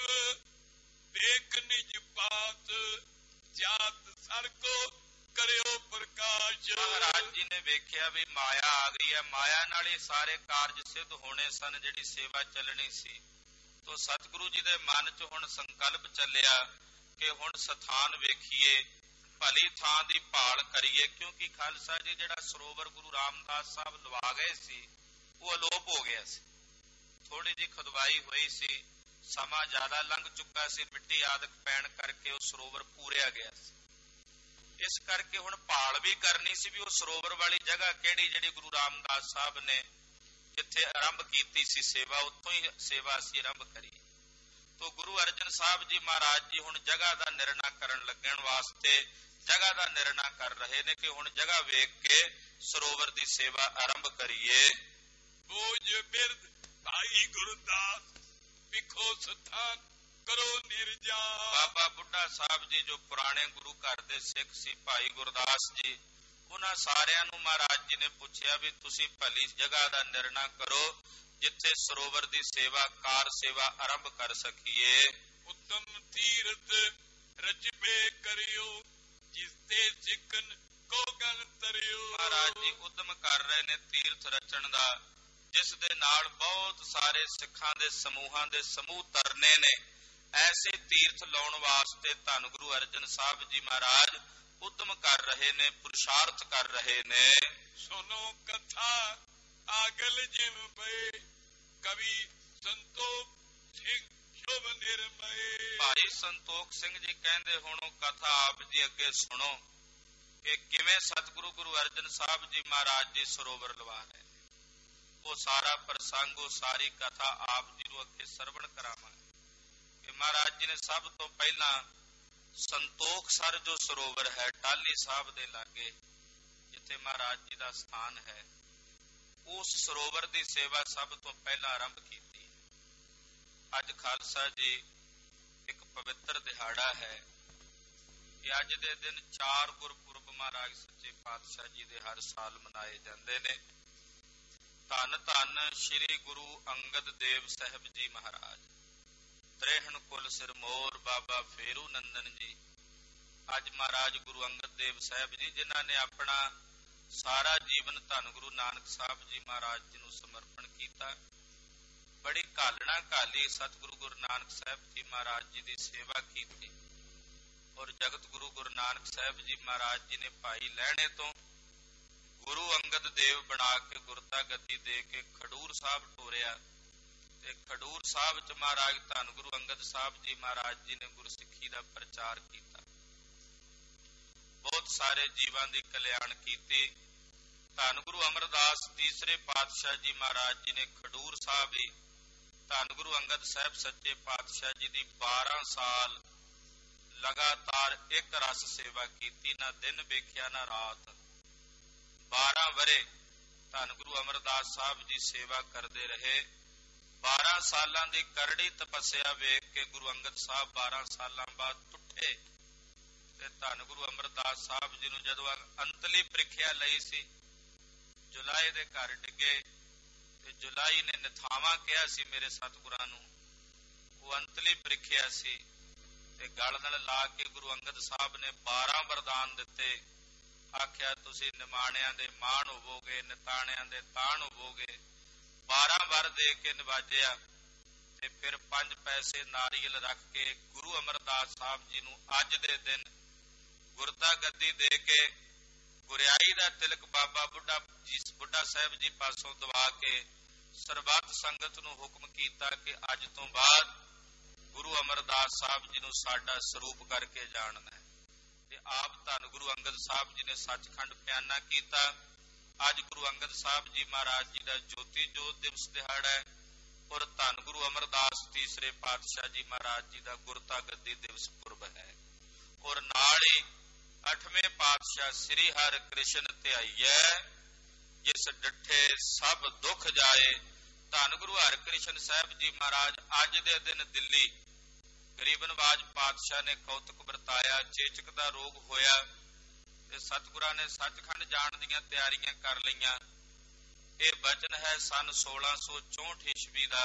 [SPEAKER 2] ਦੇਖ ਨਿਜ ਪਾਤ, ਜਾਤ ਸਰ ਕੋ ਕਰਿਓ ਪ੍ਰਕਾਸ਼।
[SPEAKER 1] ਮਹਾਰਾਜ ਜੀ ਨੇ ਵੇਖਿਆ ਵੀ ਮਾਇਆ ਆ ਗਈ ਹੈ, ਮਾਇਆ ਨਾਲ ਹੀ ਸਾਰੇ ਕਾਰਜ ਸਿੱਧ ਹੋਣੇ ਸਨ, ਜਿਹੜੀ ਸੇਵਾ ਚੱਲਣੀ ਸੀ। ਤੋਂ ਸਤਿਗੁਰੂ ਜੀ ਦੇ ਮਨ ਚ ਹੁਣ ਸੰਕਲਪ ਚੱਲਿਆ ਕਿ ਹੁਣ ਸਥਾਨ ਵੇਖੀਏ, ਭਲੀ ਥਾਂ ਦੀ ਭਾਲ ਕਰੀਏ, ਕਿਉਂਕਿ ਖਾਲਸਾ ਜੀ ਜਿਹੜਾ ਸਰੋਵਰ ਗੁਰੂ ਰਾਮਦਾਸ ਸਾਹਿਬ ਲਵਾ ਗਏ ਸੀ ਉਹ ਅਲੋਪ ਹੋ ਗਿਆ ਸੀ। ਥੋੜੀ ਜਿਹੀ ਖੁਦਵਾਈ ਹੋਈ ਸੀ, ਸਮਾਂ ਜ਼ਿਆਦਾ ਲੰਘ ਚੁੱਕਾ ਸੀ, ਮਿੱਟੀ ਆਦਿਕ ਪੈਣ ਕਰਕੇ ਉਹ ਸਰੋਵਰ ਪੂਰਿਆ ਗਿਆ ਸੀ। ਇਸ ਕਰਕੇ ਹੁਣ ਭਾਲ ਵੀ ਕਰਨੀ ਸੀ ਵੀ ਉਹ ਸਰੋਵਰ ਵਾਲੀ ਜਗ੍ਹਾ ਕਿਹੜੀ ਜਿਹੜੀ ਗੁਰੂ ਰਾਮਦਾਸ ਸਾਹਿਬ ਨੇ ਜਿੱਥੇ ਆਰੰਭ ਕੀਤੀ ਸੀ ਸੇਵਾ, ਉੱਥੋਂ ਹੀ ਸੇਵਾ ਅਸੀਂ ਆਰੰਭ ਕਰੀਏ। ਤੋਂ ਗੁਰੂ ਅਰਜਨ ਸਾਹਿਬ ਜੀ ਮਹਾਰਾਜ ਜੀ ਹੁਣ ਜਗ੍ਹਾ ਦਾ ਨਿਰਣਾ ਕਰਨ ਲੱਗਣ ਵਾਸਤੇ ਜਗ੍ਹਾ ਦਾ ਨਿਰਣਾ ਕਰ ਰਹੇ ਨੇ ਕਿ ਹੁਣ ਜਗ੍ਹਾ ਵੇਖ ਕੇ ਸਰੋਵਰ ਦੀ ਸੇਵਾ ਆਰੰਭ ਕਰੀਏ।
[SPEAKER 2] ਬੋਝ ਬਿਰਦ ਭਾਈ ਗੁਰਦਾਸ ਵਿਖੋ ਸਥਾਨ ਕਰੋ ਨਿਰਜਾ।
[SPEAKER 1] ਬਾਬਾ ਬੁੱਢਾ ਸਾਹਿਬ ਜੀ ਜੋ ਪੁਰਾਣੇ ਗੁਰੂ ਘਰ ਦੇ ਸਿੱਖ ਸੀ, ਭਾਈ ਗੁਰਦਾਸ ਜੀ, ਉਹਨਾਂ ਸਾਰਿਆਂ ਨੂੰ ਮਹਾਰਾਜ ਜੀ ਨੇ ਪੁੱਛਿਆ ਵੀ ਤੁਸੀਂ ਭਲੀ ਜਗ੍ਹਾ ਦਾ ਨਿਰਣਾ ਕਰੋ ਜਿੱਥੇ ਸਰੋਵਰ ਦੀ ਸੇਵਾ ਕਾਰ ਸੇਵਾ ਆਰੰਭ ਕਰ ਸਕੀਏ।
[SPEAKER 2] ਉੱਤਮ ਤੀਰਥ ਰਚਬੇ ਕਰਿਓ, ਜਿਸ ਤੇ ਸਿੱਖਨ ਕੋ ਗਨ ਤਰਿਓ।
[SPEAKER 1] ਮਹਾਰਾਜ ਜੀ ਉਦਮ ਕਰ ਰਹੇ ਨੇ ਤੀਰਥ ਰਚਣ ਦਾ, ਜਿਸ ਦੇ ਨਾਲ ਬਹੁਤ ਸਾਰੇ ਸਿੱਖਾਂ ਦੇ ਸਮੂਹਾਂ ਦੇ ਸਮੂਹ ਤਰਨੇ ਨੇ। ਐਸੇ ਤੀਰਥ ਲਾਉਣ ਵਾਸਤੇ ਧੰਨ ਗੁਰੂ ਅਰਜਨ ਸਾਹਿਬ ਜੀ ਮਹਾਰਾਜ ਉਦਮ ਕਰ ਰਹੇ ਨੇ, ਪੁਰਸ਼ਾਰਥ ਕਰ ਰਹੇ ਨੇ।
[SPEAKER 2] ਸੁਨੋ ਕਥਾ ਆਗਲ ਜਿਮ ਪਏ, ਕਵੀ ਸੰਤੋਖ ਸਿੰਘ ਸ਼ੁਭ ਨਿਰਮਏ।
[SPEAKER 1] ਭਾਈ ਸੰਤੋਖ ਸਿੰਘ ਜੀ ਕਹਿੰਦੇ ਹੁਣ ਉਹ ਕਥਾ ਆਪ ਜੀ ਅੱਗੇ ਸੁਣੋ ਕਿ ਕਿਵੇਂ ਸਤਿਗੁਰੂ ਗੁਰੂ ਅਰਜਨ ਸਾਹਿਬ ਜੀ ਮਹਾਰਾਜ ਜੀ ਸਰੋਵਰ ਲਵਾ ਰਹੇ ਨੇ। ਉਹ ਸਾਰਾ ਪ੍ਰਸੰਗ, ਉਹ ਸਾਰੀ ਕਥਾ ਆਪ ਜੀ ਨੂੰ ਅੱਗੇ ਸਰਵਣ ਕਰਾਵਾਂਗੇ ਕਿ ਮਹਾਰਾਜ ਜੀ ਨੇ ਸਭ ਤੋਂ ਪਹਿਲਾਂ ਸੰਤੋਖ ਸਰ ਜੋ ਸਰੋਵਰ ਹੈ ਟਾਹਲੀ ਸਾਹਿਬ ਦੇ ਲਾਗੇ ਜਿੱਥੇ ਮਹਾਰਾਜ ਜੀ ਦਾ ਸਥਾਨ ਹੈ, ਉਸ ਸਰੋਵਰ ਦੀ ਸੇਵਾ ਸਭ ਤੋਂ ਪਹਿਲਾਂ ਆਰੰਭ ਕੀਤੀ। ਅੱਜ ਖਾਲਸਾ ਜੀ ਇੱਕ ਪਵਿੱਤਰ ਦਿਹਾੜਾ ਹੈ ਕਿ ਅੱਜ ਦੇ ਦਿਨ 4 ਗੁਰਪੁਰਬ ਮਹਾਰਾਜ ਸੱਚੇ ਪਾਤਸ਼ਾਹ ਜੀ ਦੇ ਹਰ ਸਾਲ ਮਨਾਏ ਜਾਂਦੇ ਨੇ। ਧੰਨ ਧੰਨ ਸ੍ਰੀ ਗੁਰੂ ਅੰਗਦ ਦੇਵ ਸਾਹਿਬ ਜੀ ਮਹਾਰਾਜ, ਤ੍ਰੇਹਣ ਕੁਲ ਸਿਰਮੌਰ ਬਾਬਾ ਫੇਰੂ ਨੰਦਨ ਜੀ। ਅੱਜ ਮਹਾਰਾਜ ਗੁਰੂ ਅੰਗਦ ਦੇਵ ਸਾਹਿਬ ਜੀ ਜਿਨ੍ਹਾਂ ਨੇ ਆਪਣਾ ਸਾਰਾ ਜੀਵਨ ਧੰਨ ਗੁਰੂ ਨਾਨਕ ਸਾਹਿਬ ਜੀ ਮਹਾਰਾਜ ਜੀ ਨੂੰ ਸਮਰਪਣ ਕੀਤਾ। ਬੜੀ ਘਾਲਣਾ ਘਾਲੀ ਸਤਿਗੁਰੂ ਗੁਰੂ ਨਾਨਕ ਸਾਹਿਬ ਜੀ ਮਹਾਰਾਜ ਜੀ ਦੀ ਸੇਵਾ ਕੀਤੀ ਔਰ ਜਗਤ ਗੁਰੂ ਗੁਰੂ ਨਾਨਕ ਸਾਹਿਬ ਜੀ ਮਹਾਰਾਜ ਜੀ ਨੇ ਭਾਈ ਲਹਿਣੇ ਤੋਂ ਗੁਰੂ ਅੰਗਦ ਦੇਵ ਬਣਾ ਕੇ ਗੁਰਤਾ ਗੱਦੀ ਦੇ ਕੇ ਖਡੂਰ ਸਾਹਿਬ ਟੋਰਿਆ ਤੇ ਖਡੂਰ ਸਾਹਿਬ ਚ ਮਹਾਰਾਜ ਧੰਨ ਗੁਰੂ ਅੰਗਦ ਸਾਹਿਬ ਜੀ ਮਹਾਰਾਜ ਜੀ ਨੇ ਗੁਰਸਿੱਖੀ ਦਾ ਪ੍ਰਚਾਰ ਕੀਤਾ। ਬਹੁਤ ਸਾਰੇ ਜੀਵਾਂ ਦੀ ਕਲਿਆਣ ਕੀਤੀ। ਧੰਨ ਗੁਰੂ ਅਮਰਦਾਸ ਤੀਸਰੇ ਪਾਤਸ਼ਾਹ ਜੀ ਮਹਾਰਾਜ ਜੀ ਨੇ ਖਡੂਰ ਸਾਹਿਬ ਹੀ ਧੰਨ ਗੁਰੂ ਅੰਗਦ ਸਾਹਿਬ ਸੱਚੇ ਪਾਤਸ਼ਾਹ ਜੀ ਦੀ 12 ਸਾਲ ਲਗਾਤਾਰ ਇੱਕ ਰਸ ਸੇਵਾ ਕੀਤੀ, ਨਾ ਦਿਨ ਵੇਖਿਆ ਨਾ ਰਾਤ। 12 ਵਰੇ ਧੰਨ ਗੁਰੂ ਅਮਰਦਾਸ ਸਾਹਿਬ ਜੀ ਸੇਵਾ ਕਰਦੇ ਰਹੇ। 12 ਸਾਲਾਂ ਦੀ ਕਰੜੀ ਤਪੱਸਿਆ ਵੇਖ ਕੇ ਗੁਰੂ ਅੰਗਦ ਸਾਹਿਬ 12 ਸਾਲਾਂ ਬਾਅਦ ਟੁੱਟੇ ਤੇ ਧੰਨ ਗੁਰੂ ਅਮਰਦਾਸ ਸਾਹਿਬ ਜੀ ਨੂੰ ਜਦੋਂ ਅੰਤਲੀ ਪ੍ਰੀਖਿਆ ਲਈ ਸੀ, ਜੁਲਾਈ ਦੇ ਘਰ ਡਿੱਗੇ ਤੇ ਜੁਲਾਈ ਨੇ ਨਿਥਾਵਾਂ ਕਿਹਾ ਸੀ ਮੇਰੇ ਸਤਿਗੁਰਾਂ ਨੂੰ। ਉਹ ਅੰਤਲੀ ਪ੍ਰੀਖਿਆ ਸੀ ਤੇ ਗਲ ਨਾਲ ਲਾ ਕੇ ਗੁਰੂ ਅੰਗਦ ਸਾਹਿਬ ਨੇ 12 ਵਰਦਾਨ ਦਿੱਤੇ। ਆਖਿਆ ਤੁਸੀਂ ਨਿਮਾਣਿਆਂ ਦੇ ਮਾਣ ਹੋਵੋਗੇ, ਨਿਤਾਣਿਆਂ ਦੇ ਤਾਣ ਹੋਵੋਗੇ। 12 ਵਰ ਦੇ ਕੇ ਨਿਵਾਜਿਆ ਤੇ ਫਿਰ 5 ਪੈਸੇ ਨਾਰੀਅਲ ਰੱਖ ਕੇ ਗੁਰੂ ਅਮਰਦਾਸ ਸਾਹਿਬ ਜੀ ਨੂੰ ਅੱਜ ਦੇ ਦਿਨ ਗੁਰਤਾ ਗੱਦੀ ਦੇ ਕੇ ਗੁਰਿਆਈ ਦਾ ਤਿਲਕ ਬਾਬਾ ਬੁੱਢਾ ਸਾਹਿਬ ਜੀ ਪਾਸੋਂ ਦਵਾ ਕੇ ਸਰਬੱਤ ਸੰਗਤ ਨੂੰ ਹੁਕਮ ਕੀਤਾ ਕਿ ਅੱਜ ਤੋਂ ਬਾਅਦ ਗੁਰੂ ਅਮਰਦਾਸ ਸਾਹਿਬ ਜੀ ਨੂੰ ਸਾਡਾ ਸਰੂਪ ਕਰਕੇ ਜਾਣਨਾ ਹੈ। ਤੇ ਆਪ ਧੰਨ ਗੁਰੂ ਅੰਗਦ ਸਾਹਿਬ ਜੀ ਨੇ ਸੱਚਖੰਡ ਪਿਆਨਾ ਕੀਤਾ। ਅੱਜ ਗੁਰੂ ਅੰਗਦ ਸਾਹਿਬ ਜੀ ਮਹਾਰਾਜ ਜੀ ਦਾ ਜੋਤੀ ਜੋਤ ਦਿਵਸ ਦਿਹਾੜਾ ਹੈ ਔਰ ਧੰਨ ਗੁਰੂ ਅਮਰਦਾਸ ਤੀਸਰੇ ਪਾਤਸ਼ਾਹ ਜੀ ਮਹਾਰਾਜ ਜੀ ਦਾ ਗੁਰਤਾ ਗੱਦੀ ਦਿਵਸ ਪੁਰਬ ਹੈ। ਔਰ ਨਾਲ ਹੀ 8ਵੇਂ ਪਾਤਸ਼ਾਹ ਸ੍ਰੀ ਹਰਿ ਕ੍ਰਿਸ਼ਨ ਧਿਆਈਐ ਜਿਸ ਡਿਠੇ ਸਭ ਦੁੱਖ ਜਾਏ। ਧੰਨ ਗੁਰੂ ਹਰਿਕ੍ਰਿਸ਼ਨ ਸਾਹਿਬ ਜੀ ਮਹਾਰਾਜ ਅੱਜ ਦੇ ਦਿਨ ਦਿੱਲੀ ਗਰੀਬ ਨਵਾਜ ਪਾਤਸ਼ਾਹ ਨੇ ਕੌਤਕ ਵਰਤਾਇਆ। ਚੇਚਕ ਦਾ ਰੋਗ ਹੋਇਆ ਤੇ ਸਤਿਗੁਰਾਂ ਨੇ ਸੱਚਖੰਡ ਜਾਣ ਦੀਆਂ ਤਿਆਰੀਆਂ ਕਰ ਲਈਆਂ। ਇਹ ਬਚਨ ਹੈ ਸਨ 1664 ਈਸਵੀ ਦਾ,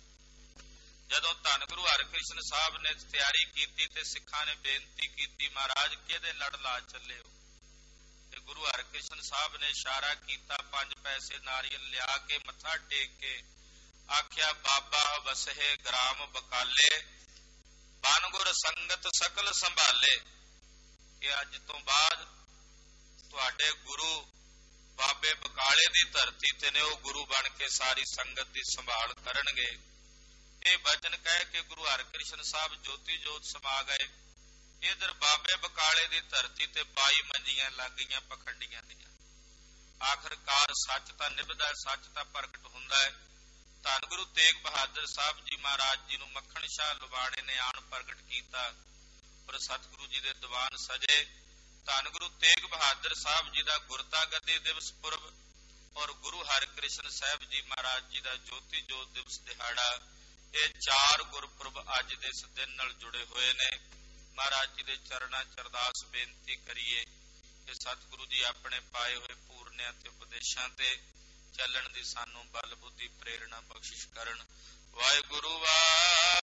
[SPEAKER 1] ਜਦੋਂ ਧੰਨ ਗੁਰੂ ਹਰਿਕ੍ਰਿਸ਼ਨ ਸਾਹਿਬ ਨੇ ਤਿਆਰੀ ਕੀਤੀ ਤੇ ਸਿੱਖਾਂ ਨੇ ਬੇਨਤੀ ਕੀਤੀ ਮਹਾਰਾਜ ਕਿਹਦੇ ਲੜ ਲਾ ਚੱਲੇ ਹੋ। ਤੇ ਗੁਰੂ ਹਰਿਕ੍ਰਿਸ਼ਨ ਸਾਹਿਬ ਨੇ ਇਸ਼ਾਰਾ ਕੀਤਾ 5 ਪੈਸੇ ਨਾਰੀਅਲ ਲਿਆ ਕੇ ਮੱਥਾ ਟੇਕ ਕੇ ਆਖਿਆ ਬਾਬਾ ਵਸਹੇ ਗ੍ਰਾਮ ਬਕਾਲੇ ਬਨ ਗੁਰ ਸੰਗਤ ਸਕਲ ਸੰਭਾਲੇ। ਕਿ ਅੱਜ ਤੋਂ ਬਾਅਦ ਤੁਹਾਡੇ ਗੁਰੂ ਬਾਬੇ ਬਕਾਲੇ ਦੀ ਧਰਤੀ ਤੇ ਨੇ, ਉਹ ਗੁਰੂ ਬਣ ਕੇ ਸਾਰੀ ਸੰਗਤ ਦੀ ਸੰਭਾਲ ਕਰਨਗੇ। ਇਹ ਬਚਨ ਕਹਿ ਕੇ ਗੁਰੂ ਹਰਿਕ੍ਰਿਸ਼ਨ ਸਾਹਿਬ ਜੋਤੀ ਜੋਤ ਸਮਾ ਗਏ। ਇਧਰ ਬਾਬੇ ਬਕਾਲੇ ਦੀ ਧਰਤੀ ਤੇ 22 ਮੰਜੀਆਂ ਲੱਗ ਗਈਆਂ ਪਖੰਡੀਆਂ ਦੀਆਂ। ਆਖਰਕਾਰ ਸੱਚ ਤਾਂ ਨਿਭਦਾ, ਸੱਚ ਤਾਂ ਪ੍ਰਗਟ ਹੁੰਦਾ ਹੈ। ਧੰਨ ਗੁਰੂ ਤੇਗ ਬਹਾਦਰ ਸਾਹਿਬ ਜੀ ਮਹਾਰਾਜ ਜੀ ਨੂੰ ਮੱਖਣ ਸ਼ਾਹ ਲਵਾਣੇ ਨੇ ਆਣ ਪ੍ਰਗਟ ਕੀਤਾ ਔਰ ਸਤਿਗੁਰੂ ਜੀ ਦੇ ਦੀਵਾਨ ਸਜੇ। ਧੰਨ ਗੁਰੂ ਤੇਗ ਬਹਾਦਰ ਸਾਹਿਬ ਜੀ ਦਾ ਗੁਰਤਾ ਗੱਦੀ ਦਿਵਸ ਪੁਰਬ ਔਰ ਗੁਰੂ ਹਰਿਕ੍ਰਿਸ਼ਨ ਸਾਹਿਬ ਜੀ ਮਹਾਰਾਜ ਜੀ ਦਾ ਜੋਤੀ ਜੋਤ ਦਿਵਸ ਦਿਹਾੜਾ, ਇਹ 4 ਗੁਰਪੁਰਬ ਅੱਜ ਦੇ ਇਸ ਦਿਨ ਨਾਲ ਜੁੜੇ ਹੋਏ ਨੇ। ਮਹਾਰਾਜ ਜੀ ਦੇ ਚਰਨਾਂ ਚ ਅਰਦਾਸ ਬੇਨਤੀ ਕਰੀਏ ਕਿ ਸਤਿਗੁਰੂ ਜੀ ਆਪਣੇ ਪਾਏ ਹੋਏ ਪੂਰਨਿਆਂ ਤੇ ਉਪਦੇਸ਼ਾਂ ਤੇ ਚੱਲਣ ਦੀ ਸਾਨੂੰ ਬਲ ਬੁੱਧੀ ਪ੍ਰੇਰਣਾ ਬਖਸ਼ਿਸ਼ ਕਰਨ। ਵਾਹਿਗੁਰੂ ਵਾਹਿਗੁਰੂ।